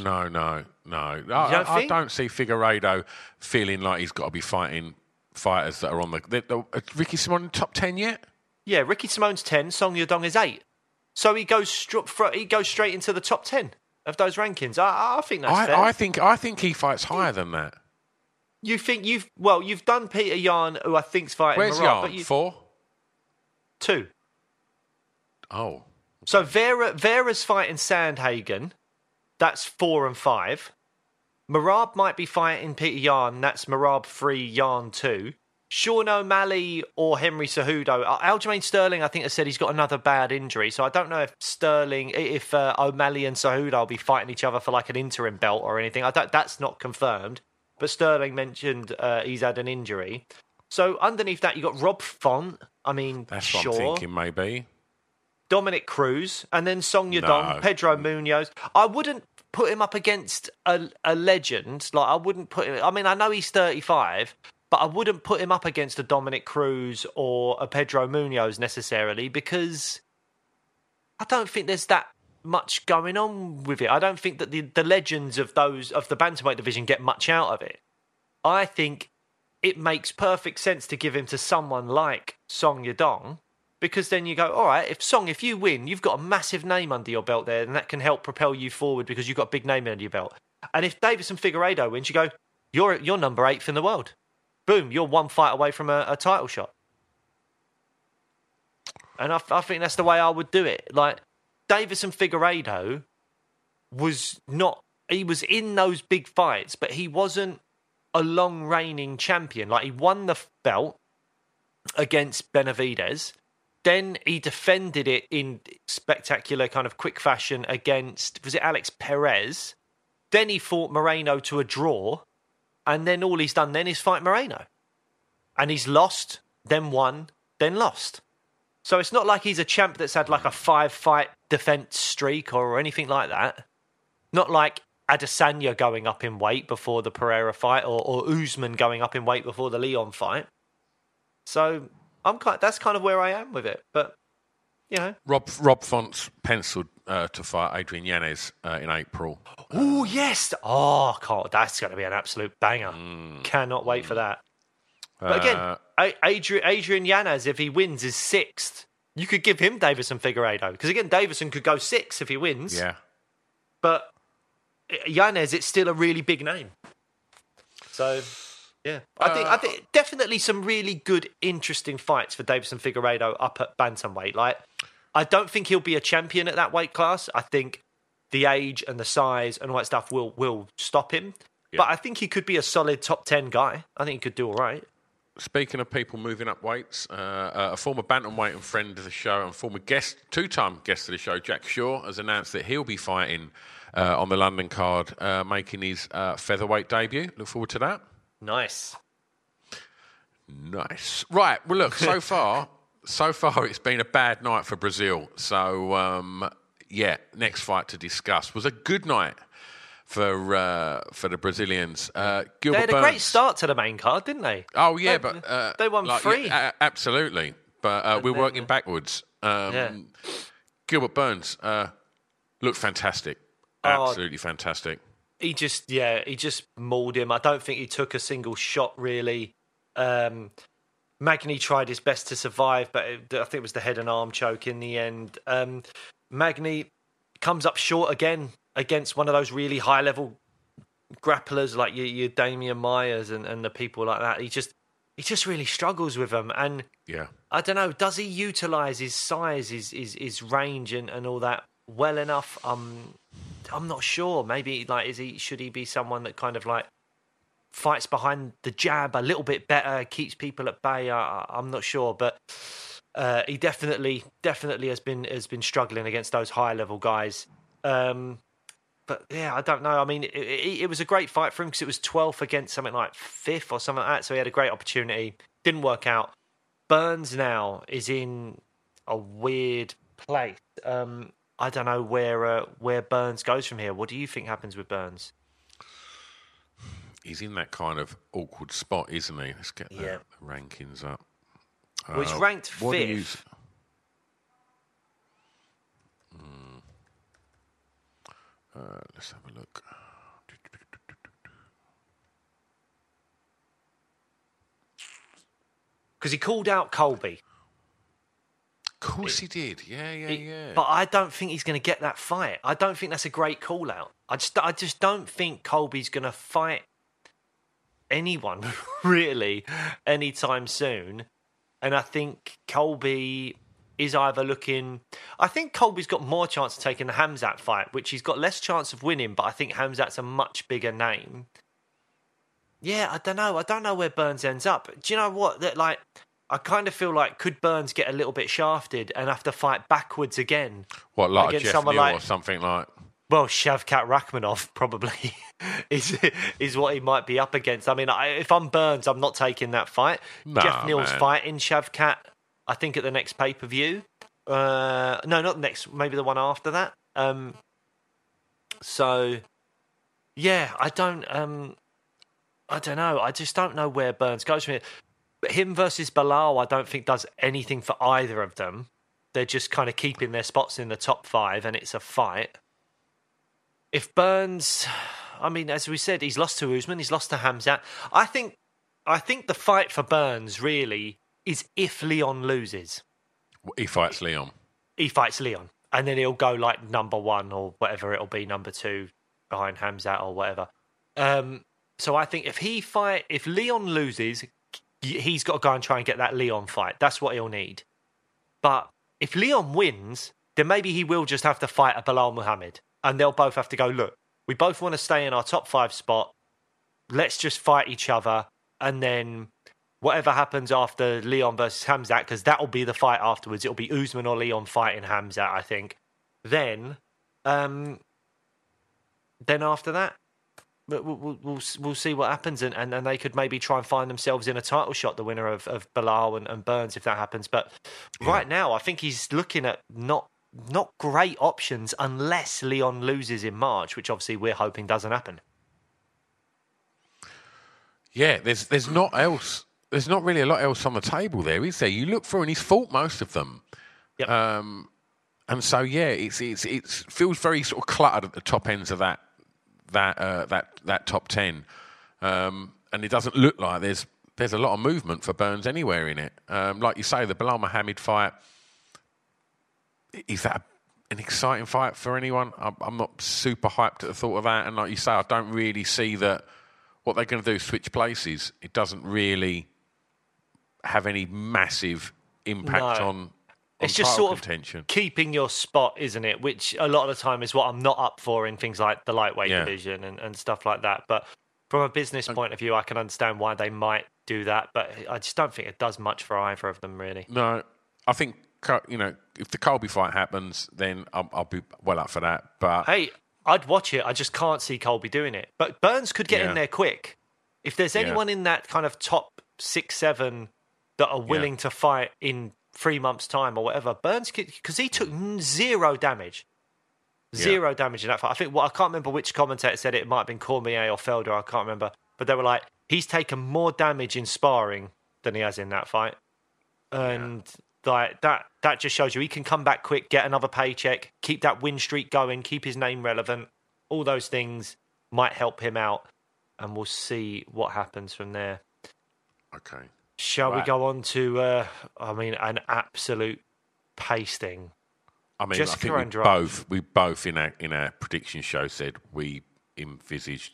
I don't see Figueiredo feeling like he's got to be fighting fighters that are on the Ricky Simone in top 10 yet?
Yeah, Ricky Simone's 10, Song Yadong is 8. So he goes straight into the top 10 of those rankings. I think that's fair.
I think he fights higher than that.
You think you've done Peter Yan, who I think's fighting
Where's
Merab,
Yan? 4?
2.
Oh.
So Vera's fighting Sandhagen. That's 4 and 5. Merab might be fighting Peter Yan. That's Merab 3, Yan 2. Sean O'Malley or Henry Cejudo. Aljamain Sterling, I think, has said he's got another bad injury. So I don't know if O'Malley and Cejudo will be fighting each other for like an interim belt or anything. That's not confirmed. But Sterling mentioned he's had an injury. So underneath that, you got Rob Font. I mean,
that's
sure.
what I'm thinking, maybe.
Dominic Cruz, and then Song Yadong, Pedro Munoz. I wouldn't put him up against a legend. Like, I wouldn't put him... I mean, I know he's 35, but I wouldn't put him up against a Dominic Cruz or a Pedro Munoz necessarily, because I don't think there's that much going on with it. I don't think that the legends of the bantamweight division get much out of it. I think it makes perfect sense to give him to someone like Song Yadong, because then you go, all right, if you win, you've got a massive name under your belt there, and that can help propel you forward because you've got a big name under your belt. And if Davison Figueiredo wins, you go, you're number 8th in the world. Boom, you're one fight away from a title shot. And I think that's the way I would do it. Like, Davison Figueiredo he was in those big fights, but he wasn't a long reigning champion. Like, he won the belt against Benavidez. Then he defended it in spectacular kind of quick fashion against, was it Alex Perez? Then he fought Moreno to a draw. And then all he's done then is fight Moreno. And he's lost, then won, then lost. So it's not like he's a champ that's had like a 5-fight defense streak or anything like that. Not like Adesanya going up in weight before the Pereira fight or Usman going up in weight before the Leon fight. So that's kind of where I am with it. But, you know.
Rob Font's penciled to fight Adrian Yanez in April.
Oh, yes. Oh, God, that's going to be an absolute banger. Cannot wait for that. But again, Adrian Yanez, if he wins, is 6th. You could give him Davison Figueiredo. Because, again, Davison could go 6 if he wins.
Yeah.
But Yanez, it's still a really big name. So, yeah. I think definitely some really good, interesting fights for Davison Figueiredo up at bantamweight. Like, I don't think he'll be a champion at that weight class. I think the age and the size and all that stuff will stop him. Yeah. But I think he could be a solid top 10 guy. I think he could do all right.
Speaking of people moving up weights, a former bantamweight and friend of the show and former two-time guest of the show, Jack Shaw, has announced that he'll be fighting on the London card, making his featherweight debut. Look forward to that.
Nice.
Right, well, look, so far it's been a bad night for Brazil. So, next fight to discuss was a good night for the Brazilians. Gilbert
they had a
Burns.
great start to the main card, didn't they?
Oh, yeah, but
they won 3.
Yeah, absolutely. But we're working backwards. Gilbert Burns looked fantastic. Absolutely fantastic.
He just mauled him. I don't think he took a single shot, really. Magny tried his best to survive, but I think it was the head and arm choke in the end. Magny comes up short again against one of those really high-level grapplers like your Damian Myers and the people like that. He just really struggles with them. And I don't know, does he utilise his size, his range and all that well enough? I'm not sure. Maybe should he be someone that kind of like fights behind the jab a little bit better, keeps people at bay? I'm not sure, but he definitely has been struggling against those high level guys. But yeah, I don't know. I mean, it was a great fight for him because it was 12th against something like 5th or something like that. So he had a great opportunity. Didn't work out. Burns now is in a weird place. I don't know where Burns goes from here. What do you think happens with Burns?
He's in that kind of awkward spot, isn't he? Let's get the rankings up.
Well, he's ranked 5th.
Let's have a look.
Because he called out Colby.
Of course he did. Yeah.
But I don't think he's going to get that fight. I don't think that's a great call out. I just don't think Colby's going to fight anyone really anytime soon. And I think Colby is either looking... I think Colby's got more chance of taking the Khamzat fight, which he's got less chance of winning, but I think Khamzat's a much bigger name. Yeah, I don't know. I don't know where Burns ends up. Do you know what? I kind of feel like, could Burns get a little bit shafted and have to fight backwards again?
What, like a Jeff Neal or something like...
Well, Shavkat Rakhmonov probably is what he might be up against. I mean, if I'm Burns, I'm not taking that fight. Jeff Neal's fighting Shavkat, I think, at the next pay-per-view. No, not the next, maybe the one after that. So, yeah, I don't know. I just don't know where Burns goes from here. But him versus Bilal, I don't think does anything for either of them. They're just kind of keeping their spots in the top 5, and it's a fight. If Burns... I mean, as we said, he's lost to Usman, he's lost to Khamzat. I think the fight for Burns really is if Leon loses.
He fights Leon.
He fights Leon, and then he'll go like number 1 or whatever it'll be, number 2 behind Khamzat or whatever. So I think if Leon loses, he's got to go and try and get that Leon fight. That's what he'll need. But if Leon wins, then maybe he will just have to fight a Bilal Muhammad. And they'll both have to go, look, we both want to stay in our top 5 spot. Let's just fight each other. And then whatever happens after Leon versus Khamzat, because that'll be the fight afterwards. It'll be Usman or Leon fighting Khamzat, I think. Then after that, we'll see what happens, and they could maybe try and find themselves in a title shot, the winner of Bilal and Burns, if that happens. But right now, I think he's looking at not great options unless Leon loses in March, which obviously we're hoping doesn't happen.
Yeah, there's not really a lot else on the table there, is there? You look through and he's fought most of them.
Yep.
And so it feels very sort of cluttered at the top ends of that top 10, and it doesn't look like there's a lot of movement for Burns anywhere in it. Like you say, the Bilal Muhammad fight, is that an exciting fight for anyone? I'm not super hyped at the thought of that, and like you say, I don't really see that what they're going to do is switch places. It doesn't really have any massive impact on
it's just sort
contention.
Of keeping your spot, isn't it? Which a lot of the time is what I'm not up for in things like the lightweight division and stuff like that. But from a business point of view, I can understand why they might do that. But I just don't think it does much for either of them, really.
No, I think, if the Colby fight happens, then I'll be well up for that. But
hey, I'd watch it. I just can't see Colby doing it. But Burns could get in there quick. If there's anyone in that kind of top 6, 7 that are willing to fight in 3 months' time or whatever, Burns could, because he took 0 damage. 0 damage in that fight. I can't remember which commentator said it. It might have been Cormier or Felder. I can't remember. But they were like, he's taken more damage in sparring than he has in that fight. And like that just shows you he can come back quick, get another paycheck, keep that win streak going, keep his name relevant. All those things might help him out. And we'll see what happens from there.
Okay.
Shall we go on to, an absolute pasting?
I mean,
Jessica
I think we both in our prediction show said we envisaged.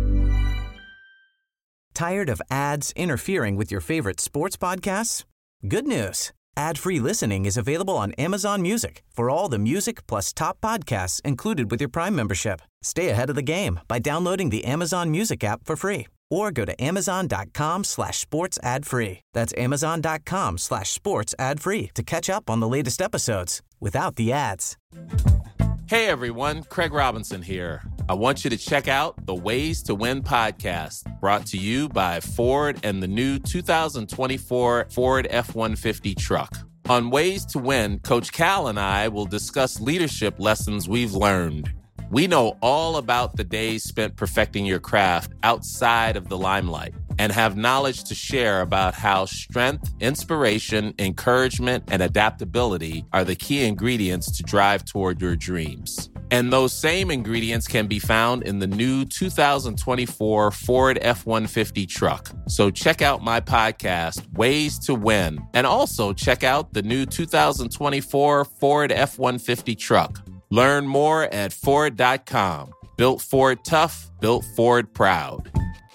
Tired of ads interfering with your favorite sports podcasts? Good news. Ad-free listening is available on Amazon Music for all the music plus top podcasts included with your Prime membership. Stay ahead of the game by downloading the Amazon Music app for free or go to amazon.com/sports ad free. That's amazon.com/sports ad free to catch up on the latest episodes without the ads.
Hey everyone, Craig Robinson here. I want you to check out the Ways to Win podcast, brought to you by Ford and the new 2024 Ford F-150 truck. On Ways to Win, Coach Cal and I will discuss leadership lessons we've learned. We know all about the days spent perfecting your craft outside of the limelight and have knowledge to share about how strength, inspiration, encouragement, and adaptability are the key ingredients to drive toward your dreams. And those same ingredients can be found in the new 2024 Ford F-150 truck. So check out my podcast, Ways to Win, and also check out the new 2024 Ford F-150 truck. Learn more at Ford.com. Built Ford tough, built Ford proud.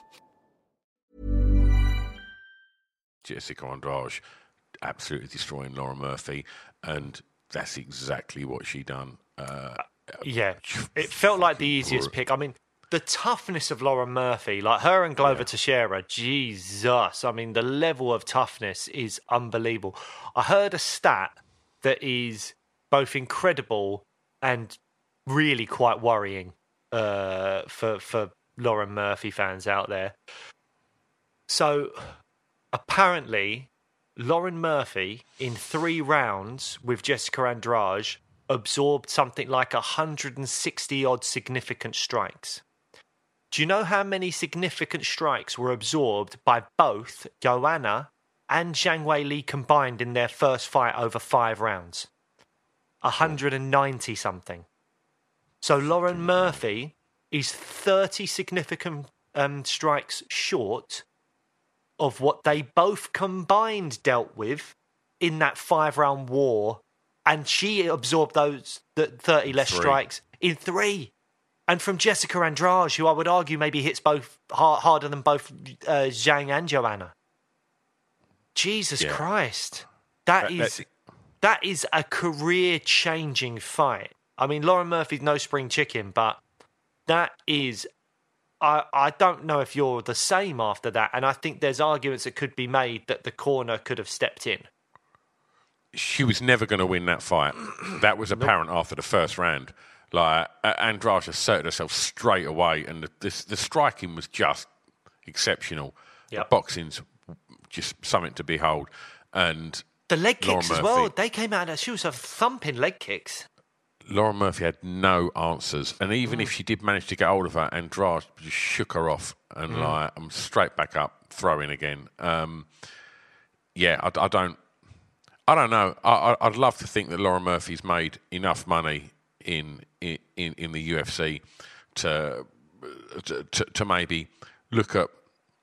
Jessica Andrade absolutely destroying Lauren Murphy, and that's exactly what she done.
It felt like the easiest pick. I mean, the toughness of Lauren Murphy, like her and Glover Teixeira, Jesus. I mean, the level of toughness is unbelievable. I heard a stat that is both incredible and really quite worrying for Lauren Murphy fans out there. So, apparently, Lauren Murphy, in 3 rounds with Jessica Andrade, absorbed something like 160-odd significant strikes. Do you know how many significant strikes were absorbed by both Joanna and Zhang Weili combined in their first fight over 5 rounds? 190-something. So Lauren Murphy is 30 significant strikes short of what they both combined dealt with in that 5-round war, and she absorbed those 30 less strikes in 3. And from Jessica Andrade, who I would argue maybe hits both harder than both Zhang and Joanna. Jesus Christ. That is a career-changing fight. I mean, Lauren Murphy's no spring chicken, but that is... I don't know if you're the same after that, and I think there's arguments that could be made that the corner could have stepped in.
She was never going to win that fight. That was apparent after the first round. Like, Andrade asserted herself straight away, and the striking was just exceptional.
Yep.
The boxing's just something to behold. And
the leg kicks
Lauren
as well.
Murphy,
They came out, she was thumping leg kicks.
Lauren Murphy had no answers, and even if she did manage to get hold of her, Andrade just shook her off, and I'm straight back up, throwing again. I don't know. I'd love to think that Lauren Murphy's made enough money in the UFC to maybe look at,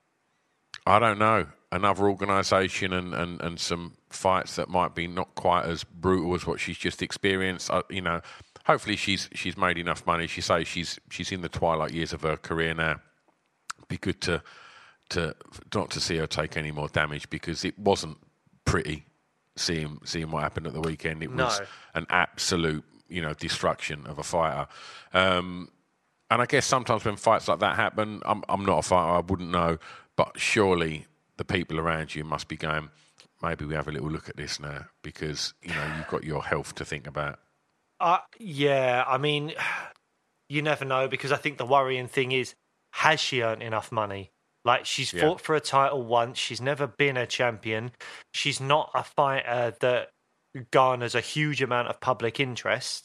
I don't know, another organisation and some fights that might be not quite as brutal as what she's just experienced. Hopefully she's made enough money. She says she's in the twilight years of her career now. It'd be good to not to see her take any more damage, because it wasn't pretty seeing what happened at the weekend. It was an absolute destruction of a fighter. And I guess sometimes when fights like that happen, I'm not a fighter, I wouldn't know, but surely the people around you must be going, maybe we have a little look at this now, because you've got your health to think about.
Yeah, I mean, you never know, because I think the worrying thing is, has she earned enough money? Like, she's fought for a title once, she's never been a champion, she's not a fighter that garners a huge amount of public interest.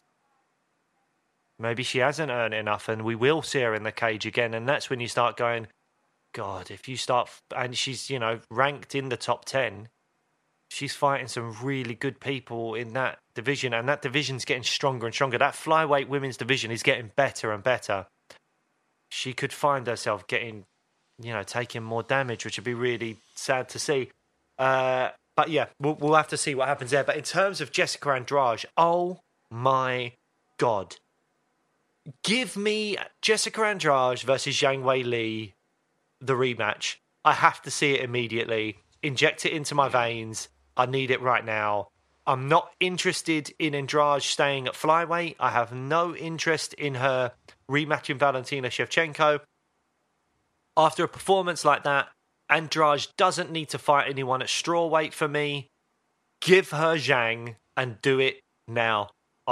Maybe she hasn't earned enough, and we will see her in the cage again, and that's when you start going, God, if you start... And she's, ranked in the top 10. She's fighting some really good people in that division, and that division's getting stronger and stronger. That flyweight women's division is getting better and better. She could find herself getting, taking more damage, which would be really sad to see. But yeah, we'll have to see what happens there. But in terms of Jessica Andrade, oh my God. Give me Jessica Andrade versus Zhang Weili, the rematch. I have to see it immediately. Inject it into my veins. I need it right now. I'm not interested in Andrade staying at flyweight. I have no interest in her rematching Valentina Shevchenko. After a performance like that, Andrade doesn't need to fight anyone at strawweight for me. Give her Zhang and do it now.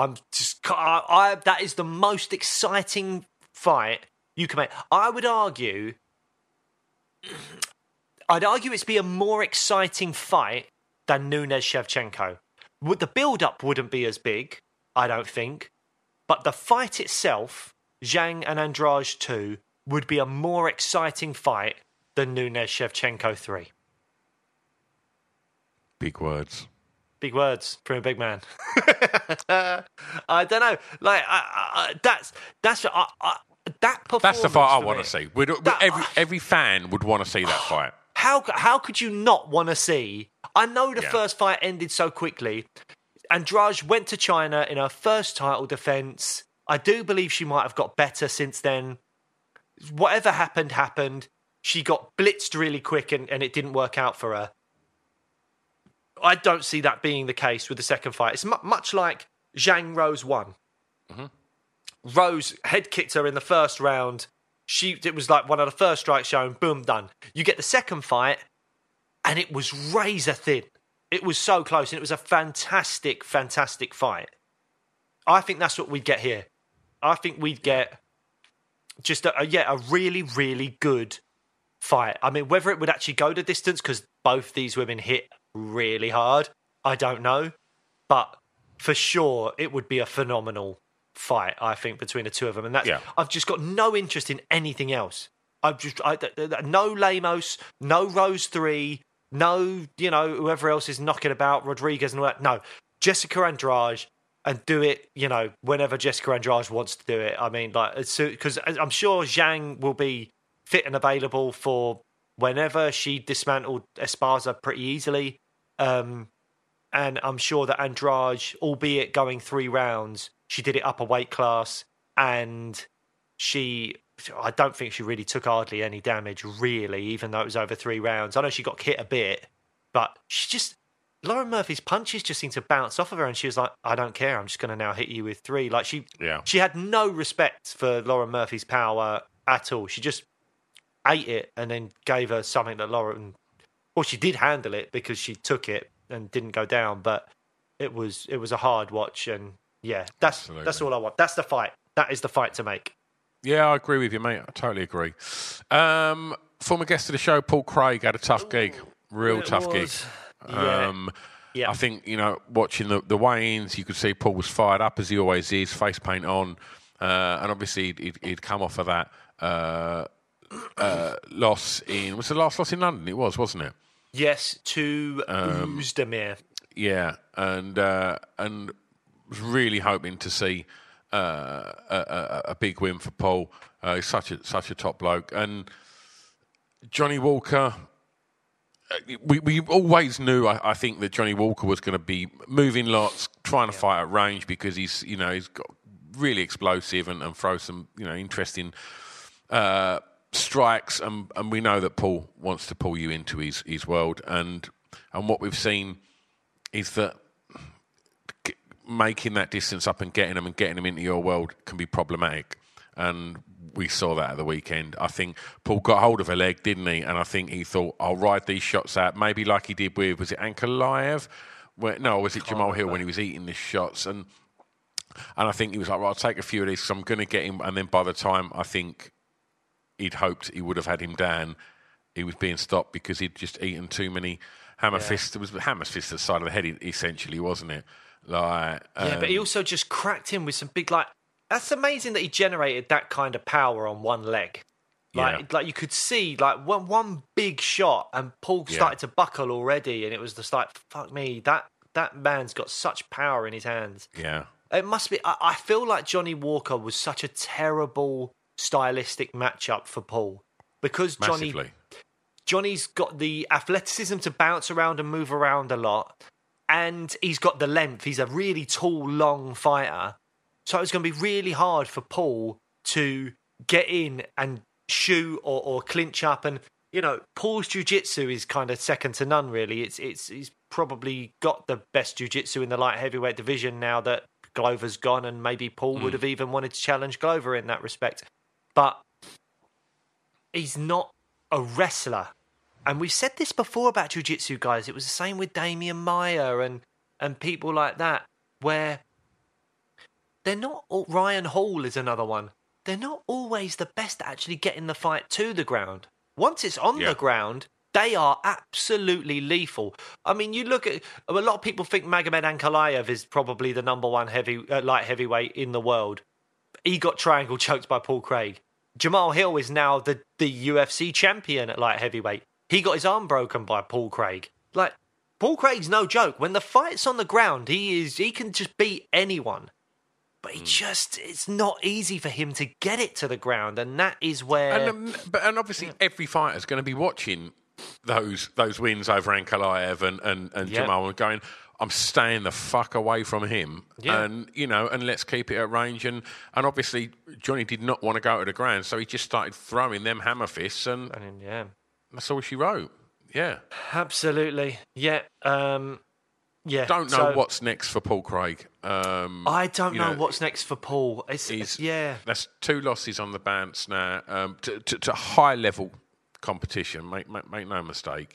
That is the most exciting fight you can make. I'd argue it's be a more exciting fight than Nunes-Shevchenko. The build-up wouldn't be as big, I don't think. But the fight itself, Zhang and Andrade 2, would be a more exciting fight than Nunes-Shevchenko 3.
Big words.
Big words from a big man. I don't know. Like, that performance.
That's the fight I want to see. Every fan would want to see that fight.
How could you not want to see? I know the first fight ended so quickly. Andrade went to China in her first title defence. I do believe she might have got better since then. Whatever happened. She got blitzed really quick and it didn't work out for her. I don't see that being the case with the second fight. It's much like Zhang Rose won. Mm-hmm. Rose head kicked her in the first round. It was like one of the first strikes shown, boom, done. You get the second fight, and it was razor thin. It was so close, and it was a fantastic, fantastic fight. I think that's what we'd get here. I think we'd get just a really, really good fight. I mean, whether it would actually go the distance, because both these women hit really hard, I don't know. But for sure, it would be a phenomenal fight, I think, between the two of them. And I've just got no interest in anything else. No Lemos, no Rose 3, no, whoever else is knocking about, Rodriguez and all that. No, Jessica Andrade, and do it, whenever Jessica Andrade wants to do it. I mean, because I'm sure Zhang will be fit and available for whenever. She dismantled Esparza pretty easily. And I'm sure that Andrade, albeit going 3 rounds, she did it up a weight class, and I don't think she really took hardly any damage, really, even though it was over 3 rounds. I know she got hit a bit, but Lauren Murphy's punches just seemed to bounce off of her, and she was like, I don't care, I'm just going to now hit you with 3. Like, she had no respect for Lauren Murphy's power at all. She just ate it and then gave her something that Lauren... Well, she did handle it because she took it and didn't go down, but it was a hard watch, and that's all I want. That's the fight. That is the fight to make.
Yeah, I agree with you, mate. I totally agree. Former guest of the show, Paul Craig, had a tough gig. Real tough gig. I think, watching the weigh-ins, you could see Paul was fired up, as he always is, face paint on. And obviously, he'd come off of that loss in... Was the last loss in London? It was, wasn't it?
Yes, to Oezdemir.
Yeah, and was really hoping to see a big win for Paul. He's such a top bloke. And Johnny Walker, we always knew, I think, that Johnny Walker was going to be moving lots, trying to fight at range, because he's got really explosive and throw some interesting strikes, and we know that Paul wants to pull you into his world, and what we've seen is that making that distance up and getting them into your world can be problematic, and we saw that at the weekend. I think Paul got hold of a leg, didn't he? And I think he thought, I'll ride these shots out, maybe like he did with, was it Ankalaev? Was it Jamal Hill when he was eating the shots? And I think he was like, well, I'll take a few of these because I'm going to get him. And then by the time I think he'd hoped he would have had him down, he was being stopped because he'd just eaten too many hammer fists. It was hammer fists at the side of the head, essentially, wasn't it?
But he also just cracked him with some big, that's amazing that he generated that kind of power on one leg. Like you could see, one big shot, and Paul started to buckle already, and it was just like, fuck me, that man's got such power in his hands.
Yeah.
It must be. I feel like Johnny Walker was such a terrible stylistic matchup for Paul, because Johnny's got the athleticism to bounce around and move around a lot, and he's got the length. He's a really tall, long fighter. So it's going to be really hard for Paul to get in and shoot or clinch up. And, Paul's jiu-jitsu is kind of second to none, really. He's probably got the best jiu-jitsu in the light heavyweight division now that Glover's gone, and maybe Paul would have even wanted to challenge Glover in that respect. But he's not a wrestler. And we've said this before about jiu-jitsu guys. It was the same with Damian Maia and people like that, where they're not... Ryan Hall is another one. They're not always the best at actually getting the fight to the ground. Once it's on the ground, they are absolutely lethal. I mean, you look at... A lot of people think Magomed Ankalaev is probably the number one light heavyweight in the world. He got triangle choked by Paul Craig. Jamal Hill is now the UFC champion at light heavyweight. He got his arm broken by Paul Craig. Paul Craig's no joke. When the fight's on the ground, he can just beat anyone. But it's not easy for him to get it to the ground, and that is where...
And obviously every fighter's going to be watching those wins over Ankalaev and Jamal and going, I'm staying the fuck away from him, and let's keep it at range. And obviously Johnny did not want to go to the ground, so he just started throwing them hammer fists, and that's all she wrote. Yeah, absolutely.
Yeah.
Don't know what's next for Paul Craig.
I don't know what's next for Paul.
That's 2 losses on the bounce now to high level competition. Make no mistake,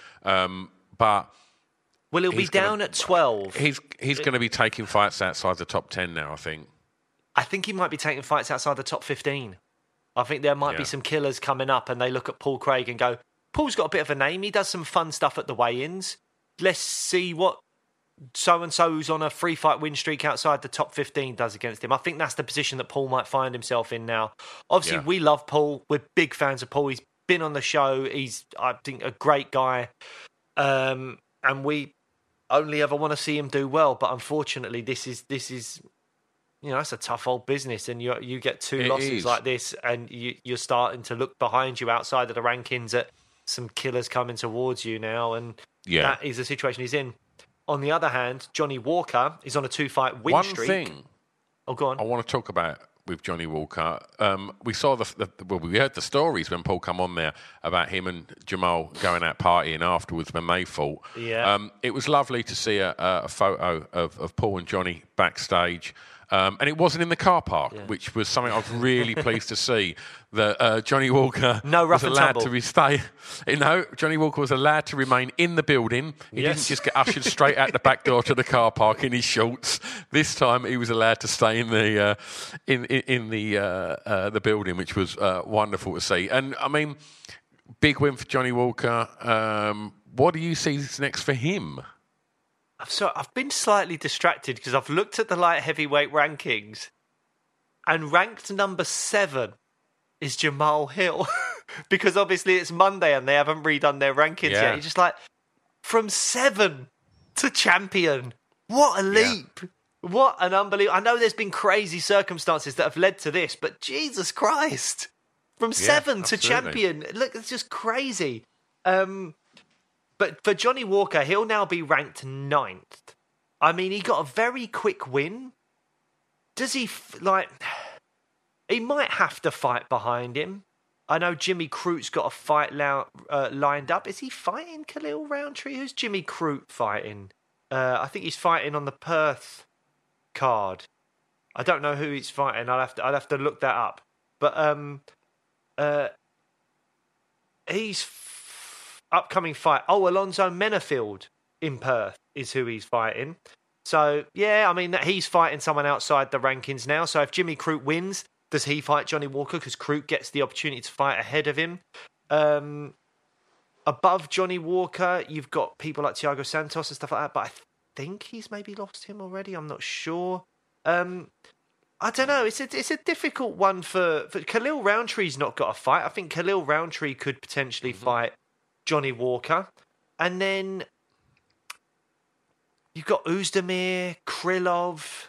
but.
Well, he'll be down at 12.
He's going to be taking fights outside the top 10 now, I think.
I think he might be taking fights outside the top 15. I think there might be some killers coming up, and they look at Paul Craig and go, Paul's got a bit of a name. He does some fun stuff at the weigh-ins. Let's see what so-and-so who's on a 3-fight win streak outside the top 15 does against him. I think that's the position that Paul might find himself in now. Obviously, we love Paul. We're big fans of Paul. He's been on the show. He's, I think, a great guy. And we only ever want to see him do well. But unfortunately, this is it's a tough old business, and you get two losses like this, and you're starting to look behind you outside of the rankings at some killers coming towards you now, and that is the situation he's in. On the other hand, Johnny Walker is on a 2-fight win streak.
One thing
go on.
I want to talk about with Johnny Walker. We saw we heard the stories when Paul come on there about him and Jamal going out partying afterwards when they fought.
Yeah.
It was lovely to see a photo of Paul and Johnny backstage. And it wasn't in the car park, which was something I was really pleased to see. That Johnny Walker was allowed to stay. Johnny Walker was allowed to remain in the building. He didn't just get ushered straight out the back door to the car park in his shorts. This time he was allowed to stay in the the building, which was wonderful to see. And I mean, big win for Johnny Walker. What do you see next for him?
So I've been slightly distracted because I've looked at the light heavyweight rankings, and ranked number 7 is Jamal Hill because obviously it's Monday and they haven't redone their rankings yet. You're just like, from 7 to champion, what a leap! What an unbelievable! I know there's been crazy circumstances that have led to this, but Jesus Christ, from 7 to champion, look, it's just crazy. But for Johnny Walker, he'll now be ranked 9th. I mean, he got a very quick win. Does he, he might have to fight behind him. I know Jimmy Crute's got a fight lined up. Is he fighting Khalil Roundtree? Who's Jimmy Crute fighting? I think he's fighting on the Perth card. I don't know who he's fighting. I'll have to look that up. But he's upcoming fight. Alonzo Menafield in Perth is who he's fighting. So, I mean, he's fighting someone outside the rankings now. So if Jimmy Crute wins, does he fight Johnny Walker? Because Crute gets the opportunity to fight ahead of him. Above Johnny Walker, you've got people like Thiago Santos and stuff like that, but I think he's maybe lost him already. I'm not sure. I don't know. It's a difficult one for Khalil Roundtree's not got a fight. I think Khalil Roundtree could potentially fight Johnny Walker. And then you've got Uzdemir, Krylov.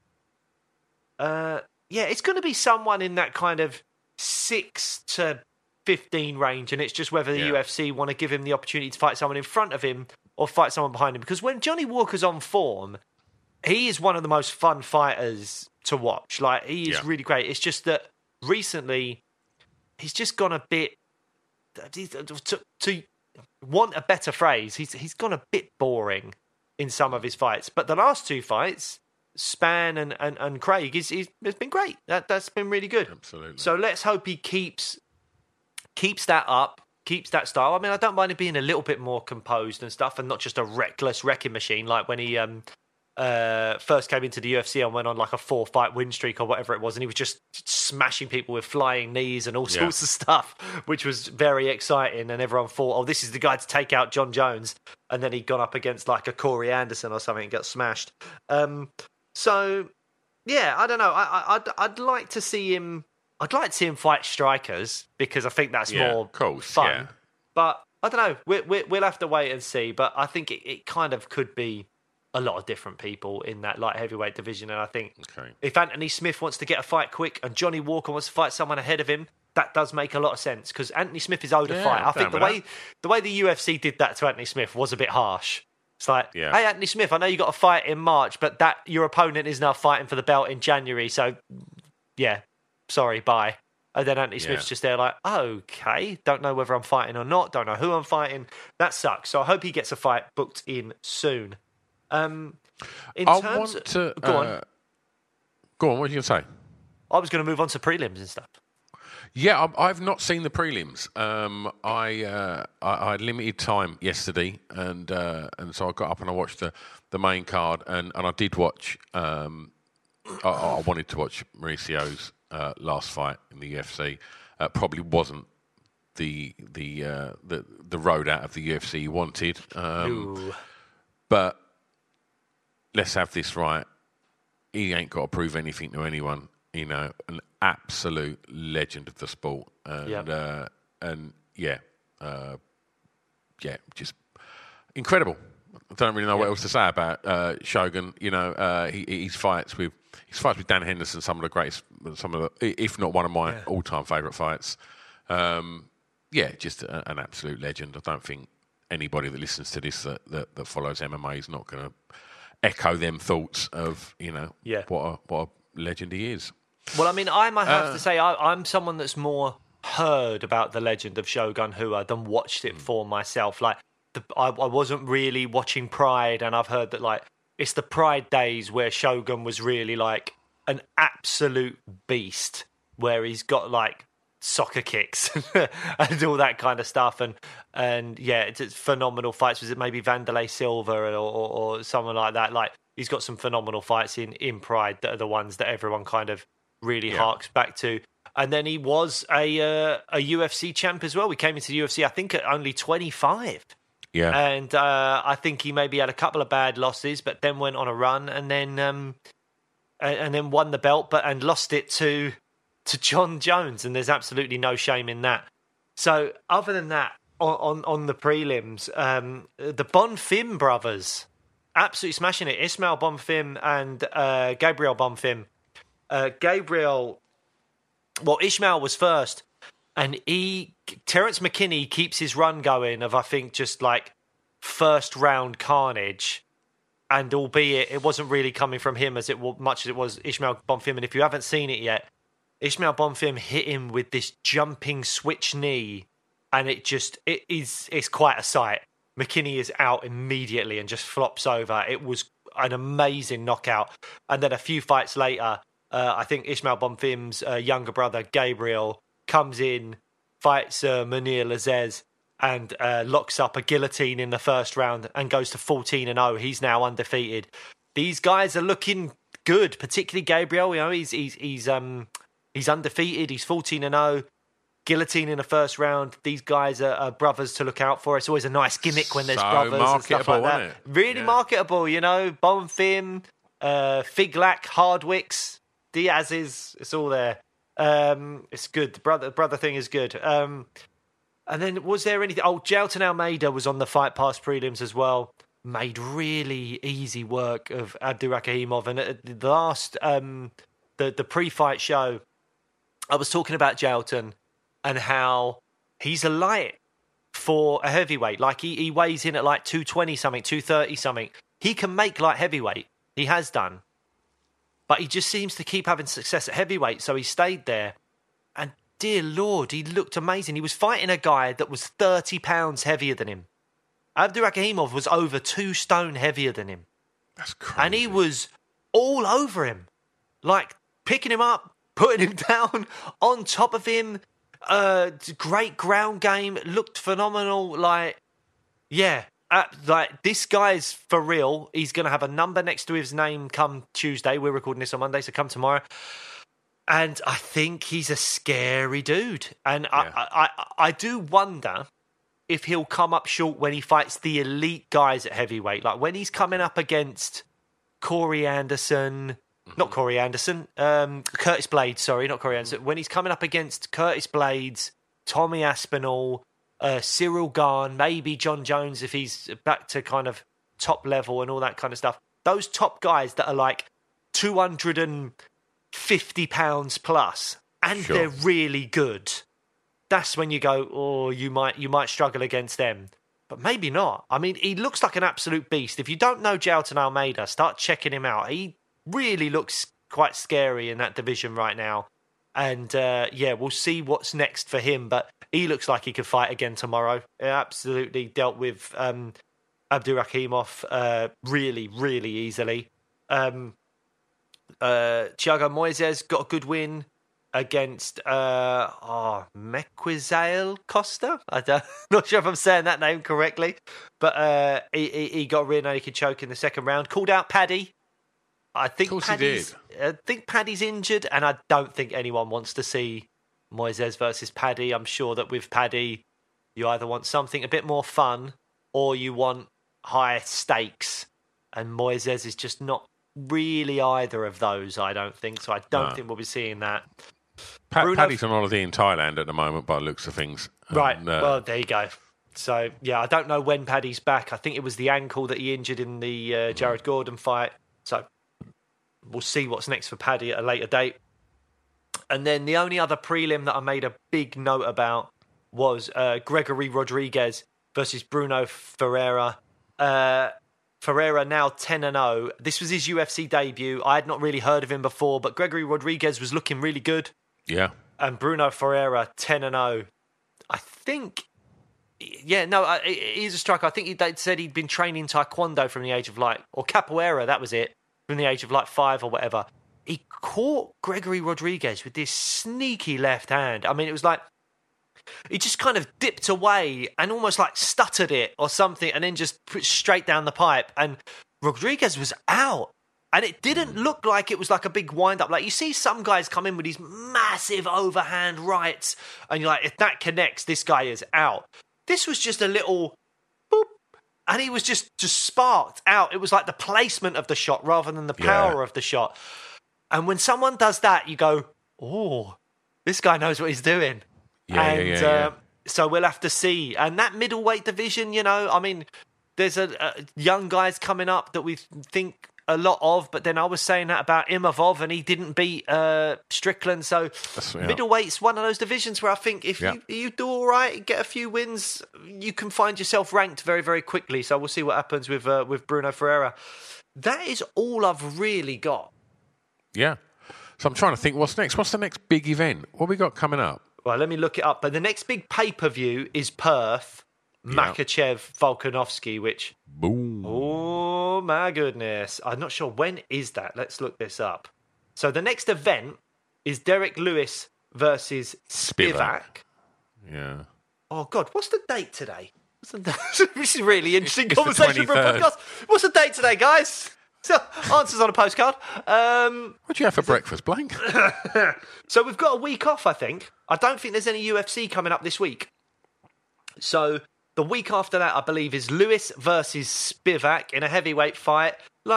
It's going to be someone in that kind of 6 to 15 range, and it's just whether the UFC want to give him the opportunity to fight someone in front of him or fight someone behind him. Because when Johnny Walker's on form, he is one of the most fun fighters to watch. Like, he is really great. It's just that recently he's just gone a bit... To want a better phrase, he's gone a bit boring in some of his fights. But the last 2 fights, Spann and Craig, it's been great. That's been really good.
Absolutely. So
let's hope he keeps that up, keeps that style. I mean, I don't mind him being a little bit more composed and stuff, and not just a reckless wrecking machine like when he first came into the UFC and went on like a 4-fight win streak or whatever it was, and he was just smashing people with flying knees and all sorts of stuff, which was very exciting, and everyone thought, this is the guy to take out John Jones, and then he'd gone up against like a Corey Anderson or something and got smashed. I don't know. I'd like to see him. I'd like to see him fight strikers because I think that's more fun. Yeah. But I don't know. We'll have to wait and see. But I think it kind of could be a lot of different people in that light heavyweight division. And I think if Anthony Smith wants to get a fight quick and Johnny Walker wants to fight someone ahead of him, that does make a lot of sense because Anthony Smith is owed a fight. I think the way the UFC did that to Anthony Smith was a bit harsh. It's like, hey, Anthony Smith, I know you got a fight in March, but that your opponent is now fighting for the belt in January. So, sorry, bye. And then Anthony Smith's just there like, okay, don't know whether I'm fighting or not, don't know who I'm fighting. That sucks. So I hope he gets a fight booked in soon. Go on.
Go on, what were you going to say?
I was going to move on to prelims and stuff.
Yeah, I've not seen the prelims. I had limited time yesterday, and so I got up and I watched the main card, and I did watch. I wanted to watch Mauricio's last fight in the UFC. Probably wasn't the road out of the UFC he wanted. But let's have this right. He ain't got to prove anything to anyone. You know, an absolute legend of the sport, and just incredible. I don't really know what else to say about Shogun. You know, his fights with Dan Henderson, some of the greatest, if not one of my all-time favourite fights. Just an absolute legend. I don't think anybody that listens to this that follows MMA is not going to echo them thoughts of, what a legend he is.
Well, I mean, I might have to say I'm someone that's more heard about the legend of Shogun Rua than watched it for myself. Like, I wasn't really watching Pride, and I've heard that, like, it's the Pride days where Shogun was really, like, an absolute beast, where he's got, like, soccer kicks and all that kind of stuff, and it's phenomenal fights. Was it maybe Vanderlei Silva or someone like that? Like, he's got some phenomenal fights in Pride that are the ones that everyone kind of really harks back to. And then he was a UFC champ as well. We came into the UFC, I think, at only 25.
Yeah,
and I think he maybe had a couple of bad losses, but then went on a run and then won the belt, and lost it to John Jones, and there's absolutely no shame in that. So other than that, on the prelims, the Bonfim brothers absolutely smashing it. Ismael Bonfim and Gabriel Bonfim. Ishmael was first, and Terence McKinney keeps his run going of, I think, just like first round carnage, and albeit it wasn't really coming from him much as it was Ishmael Bonfim. And if you haven't seen it yet, Ishmael Bonfim hit him with this jumping switch knee, and it's quite a sight. McKinney is out immediately and just flops over. It was an amazing knockout. And then a few fights later, I think Ishmael Bonfim's younger brother, Gabriel, comes in, fights Munir Lazzez, and locks up a guillotine in the first round and goes to 14-0. He's now undefeated. These guys are looking good, particularly Gabriel. You know, he's undefeated. He's 14-0. Guillotine in the first round. These guys are brothers to look out for. It's always a nice gimmick when there's brothers and stuff like that. Isn't it? Really marketable, you know. Bonfim, Figlak, Hardwicks, Diaz's, it's all there. It's good. The brother thing is good. And then was there anything? Oh, Jailton Almeida was on the Fight Pass prelims as well. Made really easy work of Abdurakhimov. And at the last, the pre-fight show, I was talking about Jailton and how he's a light for a heavyweight. Like, he weighs in at like 220 something, 230 something. He can make light heavyweight. He has done. But he just seems to keep having success at heavyweight, so he stayed there. And dear Lord, he looked amazing. He was fighting a guy that was 30 pounds heavier than him. Abdurakhimov was over 2 stone heavier than him.
That's crazy.
And he was all over him. Like, picking him up, putting him down, on top of him. Great ground game, looked phenomenal. Like, this guy's for real. He's going to have a number next to his name come Tuesday. We're recording this on Monday, so come tomorrow. And I think he's a scary dude. And I do wonder if he'll come up short when he fights the elite guys at heavyweight. Like, when he's coming up against Corey Anderson... Not Corey Anderson. Curtis Blades, sorry, not Corey Anderson. When he's coming up against Curtis Blades, Tommy Aspinall, Cyril Gane, maybe John Jones if he's back to kind of top level and all that kind of stuff. Those top guys that are like 250 pounds plus, and they're really good. That's when you go, oh, you might struggle against them. But maybe not. I mean, he looks like an absolute beast. If you don't know Jailton Almeida, start checking him out. He really looks quite scary in that division right now. And, we'll see what's next for him. But he looks like he could fight again tomorrow. He absolutely dealt with Abdurakhimov really, really easily. Thiago Moises got a good win against Mequizael Costa. Not sure if I'm saying that name correctly. But he got a rear naked choke in the second round. Called out Paddy. I think Paddy's injured, and I don't think anyone wants to see Moises versus Paddy. I'm sure that with Paddy, you either want something a bit more fun or you want high stakes. And Moises is just not really either of those, I don't think. So I don't think we'll be seeing that.
Paddy's on holiday in Thailand at the moment by the looks of things.
Right. Well, there you go. So, yeah, I don't know when Paddy's back. I think it was the ankle that he injured in the Jared Gordon fight. So we'll see what's next for Paddy at a later date. And then the only other prelim that I made a big note about was Gregory Rodriguez versus Bruno Ferreira. Ferreira now 10-0. This was his UFC debut. I had not really heard of him before, but Gregory Rodriguez was looking really good.
Yeah.
And Bruno Ferreira 10-0. I think... Yeah, no, he's a striker. I think they said he'd been training Taekwondo from the age of or Capoeira, that was it, from the age of 5 or whatever. He caught Gregory Rodriguez with this sneaky left hand. I mean, it was he just kind of dipped away and almost stuttered it or something and then just put straight down the pipe. And Rodriguez was out. And it didn't look like it was a big wind-up. You see some guys come in with these massive overhand rights and you're if that connects, this guy is out. This was just a little boop, and he was just sparked out. It was the placement of the shot rather than the power of the shot. And when someone does that, you go, oh, this guy knows what he's doing.
Yeah.
So we'll have to see. And that middleweight division, I mean, there's a young guys coming up that we think a lot of, but then I was saying that about Imavov and he didn't beat Strickland. So middleweight's one of those divisions where I think if you do all right, get a few wins, you can find yourself ranked very, very quickly. So we'll see what happens with Bruno Ferreira. That is all I've really got.
Yeah. So I'm trying to think, what's next? What's the next big event? What have we got coming up?
Well, let me look it up. But the next big pay-per-view is Perth, Makachev, Volkanovski, which...
Boom.
Oh, my goodness. I'm not sure. When is that? Let's look this up. So the next event is Derek Lewis versus Spivak.
Yeah.
Oh, God. What's the date today? This is really interesting
it's
conversation for a podcast. What's the date today, guys? So, answers on a postcard.
What do you have for breakfast, Blank?
So we've got a week off, I think. I don't think there's any UFC coming up this week. So the week after that, I believe, is Lewis versus Spivak in a heavyweight fight.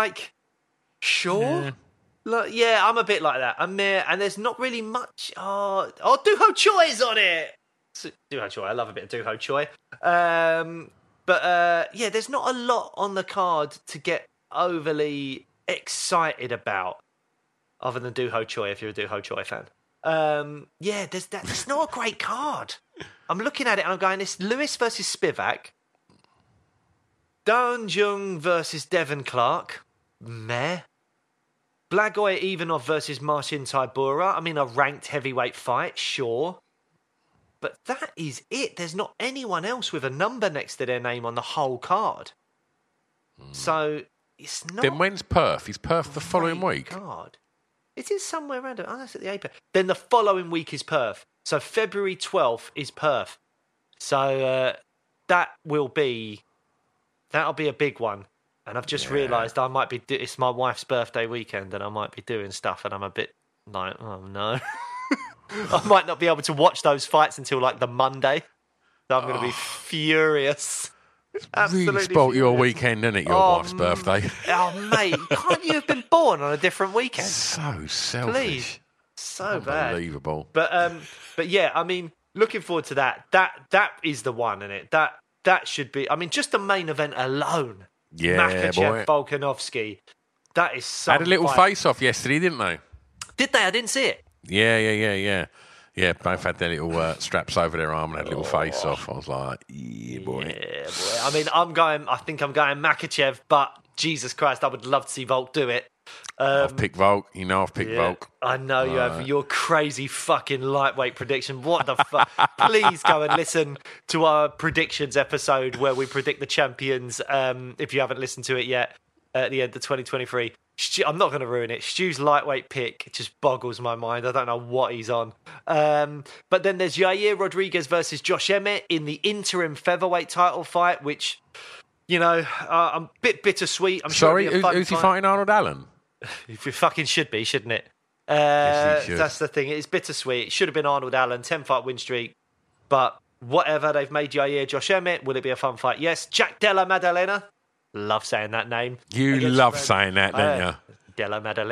Sure. Yeah, I'm a bit like that. I'm there, and there's not really much. Oh, Doo Ho Choi's on it. Doo Ho Choi. I love a bit of Doo Ho Choi. But there's not a lot on the card to get overly excited about, other than Doo Ho Choi, if you're a Doo Ho Choi fan. There's not a great card. I'm looking at it and I'm going, this Lewis versus Spivak, Dawn Jung versus Devin Clark, meh. Blagoy Ivanov versus Marcin Tybura. I mean, a ranked heavyweight fight, sure. But that is it. There's not anyone else with a number next to their name on the whole card. So it's not.
Then when's Perth? Is Perth the following week?
Card. It is somewhere random. Oh, that's at the Apex. Then the following week is Perth. So February 12th is Perth. So that'll be a big one. And I've just realised I might be. It's my wife's birthday weekend, and I might be doing stuff, and I'm a bit oh no. I might not be able to watch those fights until the Monday. So I'm going to be furious.
Absolutely really spoilt your weekend, isn't it? Your wife's birthday.
Oh, mate, can't you have been born on a different weekend?
So selfish.
Please. So bad.
Unbelievable.
But yeah, I mean, looking forward to that. That is the one, isn't it? That should be. I mean, just the main event alone.
Yeah,
Makachev, Volkanovski. That is so.
Had a little face-off yesterday, didn't they?
Did they? I didn't see it.
Yeah. Yeah, both had their little straps over their arm and had a little face-off. I was like, yeah, boy.
Yeah, boy. I mean, I think I'm going Makachev, but Jesus Christ, I would love to see Volk do it.
I've picked Volk. You know I've picked Volk.
I know you have. Your crazy fucking lightweight prediction. What the fuck? Please go and listen to our predictions episode where we predict the champions, if you haven't listened to it yet, at the end of 2023. I'm not going to ruin it. Stu's lightweight pick just boggles my mind. I don't know what he's on. But then there's Yair Rodriguez versus Josh Emmett in the interim featherweight title fight, which, I'm a bit bittersweet. I'm
Sorry,
sure
who's he fighting? Arnold Allen?
It fucking should be, shouldn't it?
Yes, he should.
That's the thing. It's bittersweet. It should have been Arnold Allen, 10-fight win streak. But whatever, they've made Yair Josh Emmett. Will it be a fun fight? Yes. Jack Della Maddalena. Love saying that name.
You love saying that, don't you?
Della Maddalena.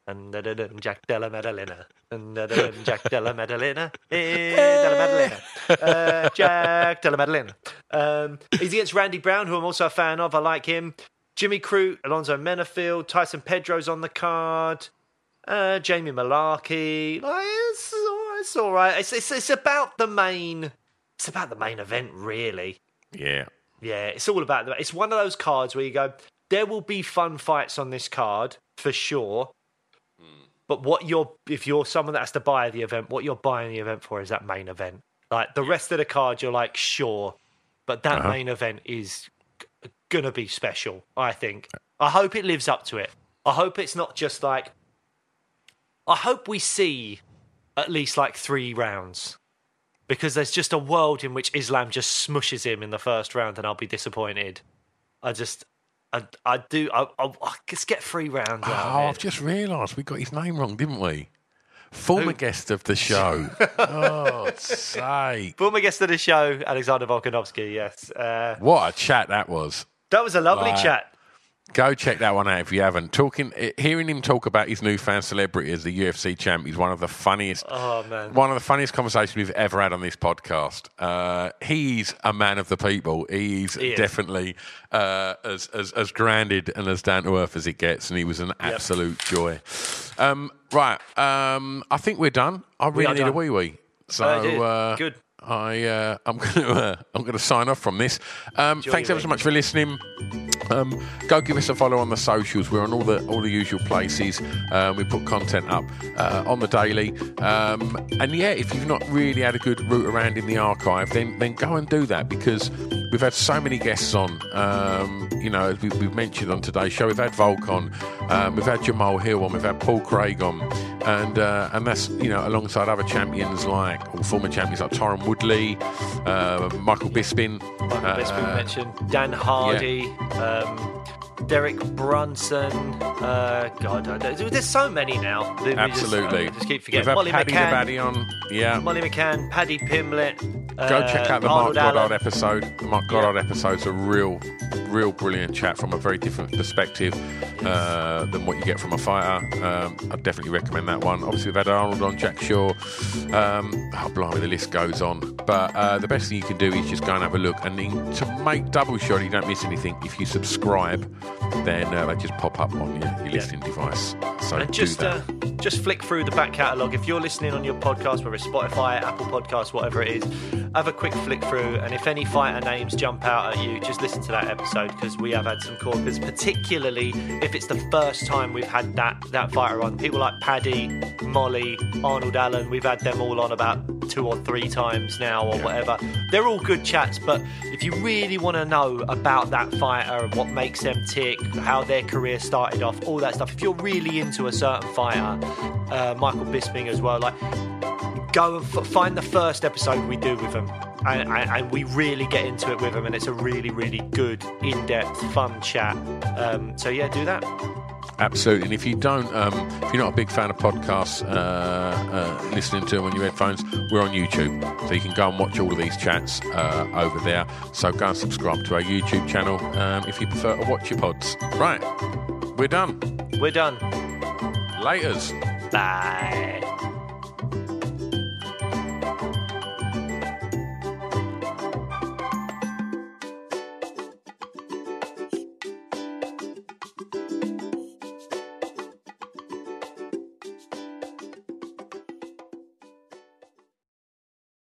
Jack Della Maddalena. Jack Della Maddalena. Della Maddalena. Jack Della Maddalena. He's against Randy Brown, who I'm also a fan of. I like him. Jimmy Crute, Alonzo Menafield, Tyson Pedro's on the card. Jamie Malarkey. It's all right. It's about the main. It's about the main event, really.
Yeah.
Yeah, it's all about it's one of those cards where you go, there will be fun fights on this card for sure. But if you're someone that has to buy the event, what you're buying the event for is that main event. Like the rest of the card, you're like, sure, but that main event is gonna be special. I think. I hope it lives up to it. I hope it's not just like. I hope we see at least like 3 rounds. Because there's just a world in which Islam just smushes him in the first round, and I'll be disappointed. I just get 3 rounds out of it.
I've just realised we got his name wrong, didn't we? Former guest of the show. Oh, sake.
Former guest of the show, Alexander Volkanovski, yes.
What a chat that was.
That was a lovely chat.
Go check that one out if you haven't. Hearing him talk about his newfound celebrity as the UFC champ is one of the funniest.
Oh man!
One of the funniest conversations we've ever had on this podcast. He's a man of the people. He is definitely as grounded and as down to earth as it gets, and he was an absolute joy. Right, I think we're done. I really need a wee. So
good.
I'm going to sign off from this. Thanks ever so much for listening. Go give us a follow on the socials. We're on all the usual places. We put content up on the daily. And yeah, if you've not really had a good route around in the archive, then go and do that, because we've had so many guests on. As we've mentioned on today's show, we've had Volk on, we've had Jamal Hill on, we've had Paul Craig on, and that's alongside other champions or former champions like Tyron Woodley, Michael Bisping.
Mentioned Dan Hardy. Derek Brunson. There's so many now.
Absolutely.
Just keep forgetting.
We've
Molly
had Paddy
McCann.
the Baddie on. Yeah.
Molly McCann, Paddy Pimblett.
Go check out the Mark Goddard
Allen.
episode. The Mark Goddard episode's a real brilliant chat from a very different perspective than what you get from a fighter. I'd definitely recommend that one. Obviously, we've had Arnold on, Jack Shaw. Blimey, the list goes on. But the best thing you can do is just go and have a look. And then to make double sure you don't miss anything, if you subscribe, then they just pop up on your listening device. So
and just flick through the back catalogue. If you're listening on your podcast, whether it's Spotify, Apple Podcasts, whatever it is, have a quick flick through, and if any fighter names jump out at you, just listen to that episode, because we have had some corkers, particularly if it's the first time we've had that fighter on. People like Paddy, Molly, Arnold Allen, we've had them all on about 2 or 3 times now or whatever. They're all good chats, but if you really want to know about that fighter, what makes them tick, how their career started off, all that stuff, if you're really into a certain fighter, Michael Bisping as well, go and find the first episode we do with them, and we really get into it with them, and it's a really, really good, in-depth, fun chat. So yeah, do that.
Absolutely. And if you don't, if you're not a big fan of podcasts, listening to them on your headphones, we're on YouTube, so you can go and watch all of these chats over there. So go and subscribe to our YouTube channel if you prefer to watch your pods. Right, we're done.
We're done.
Laters.
Bye.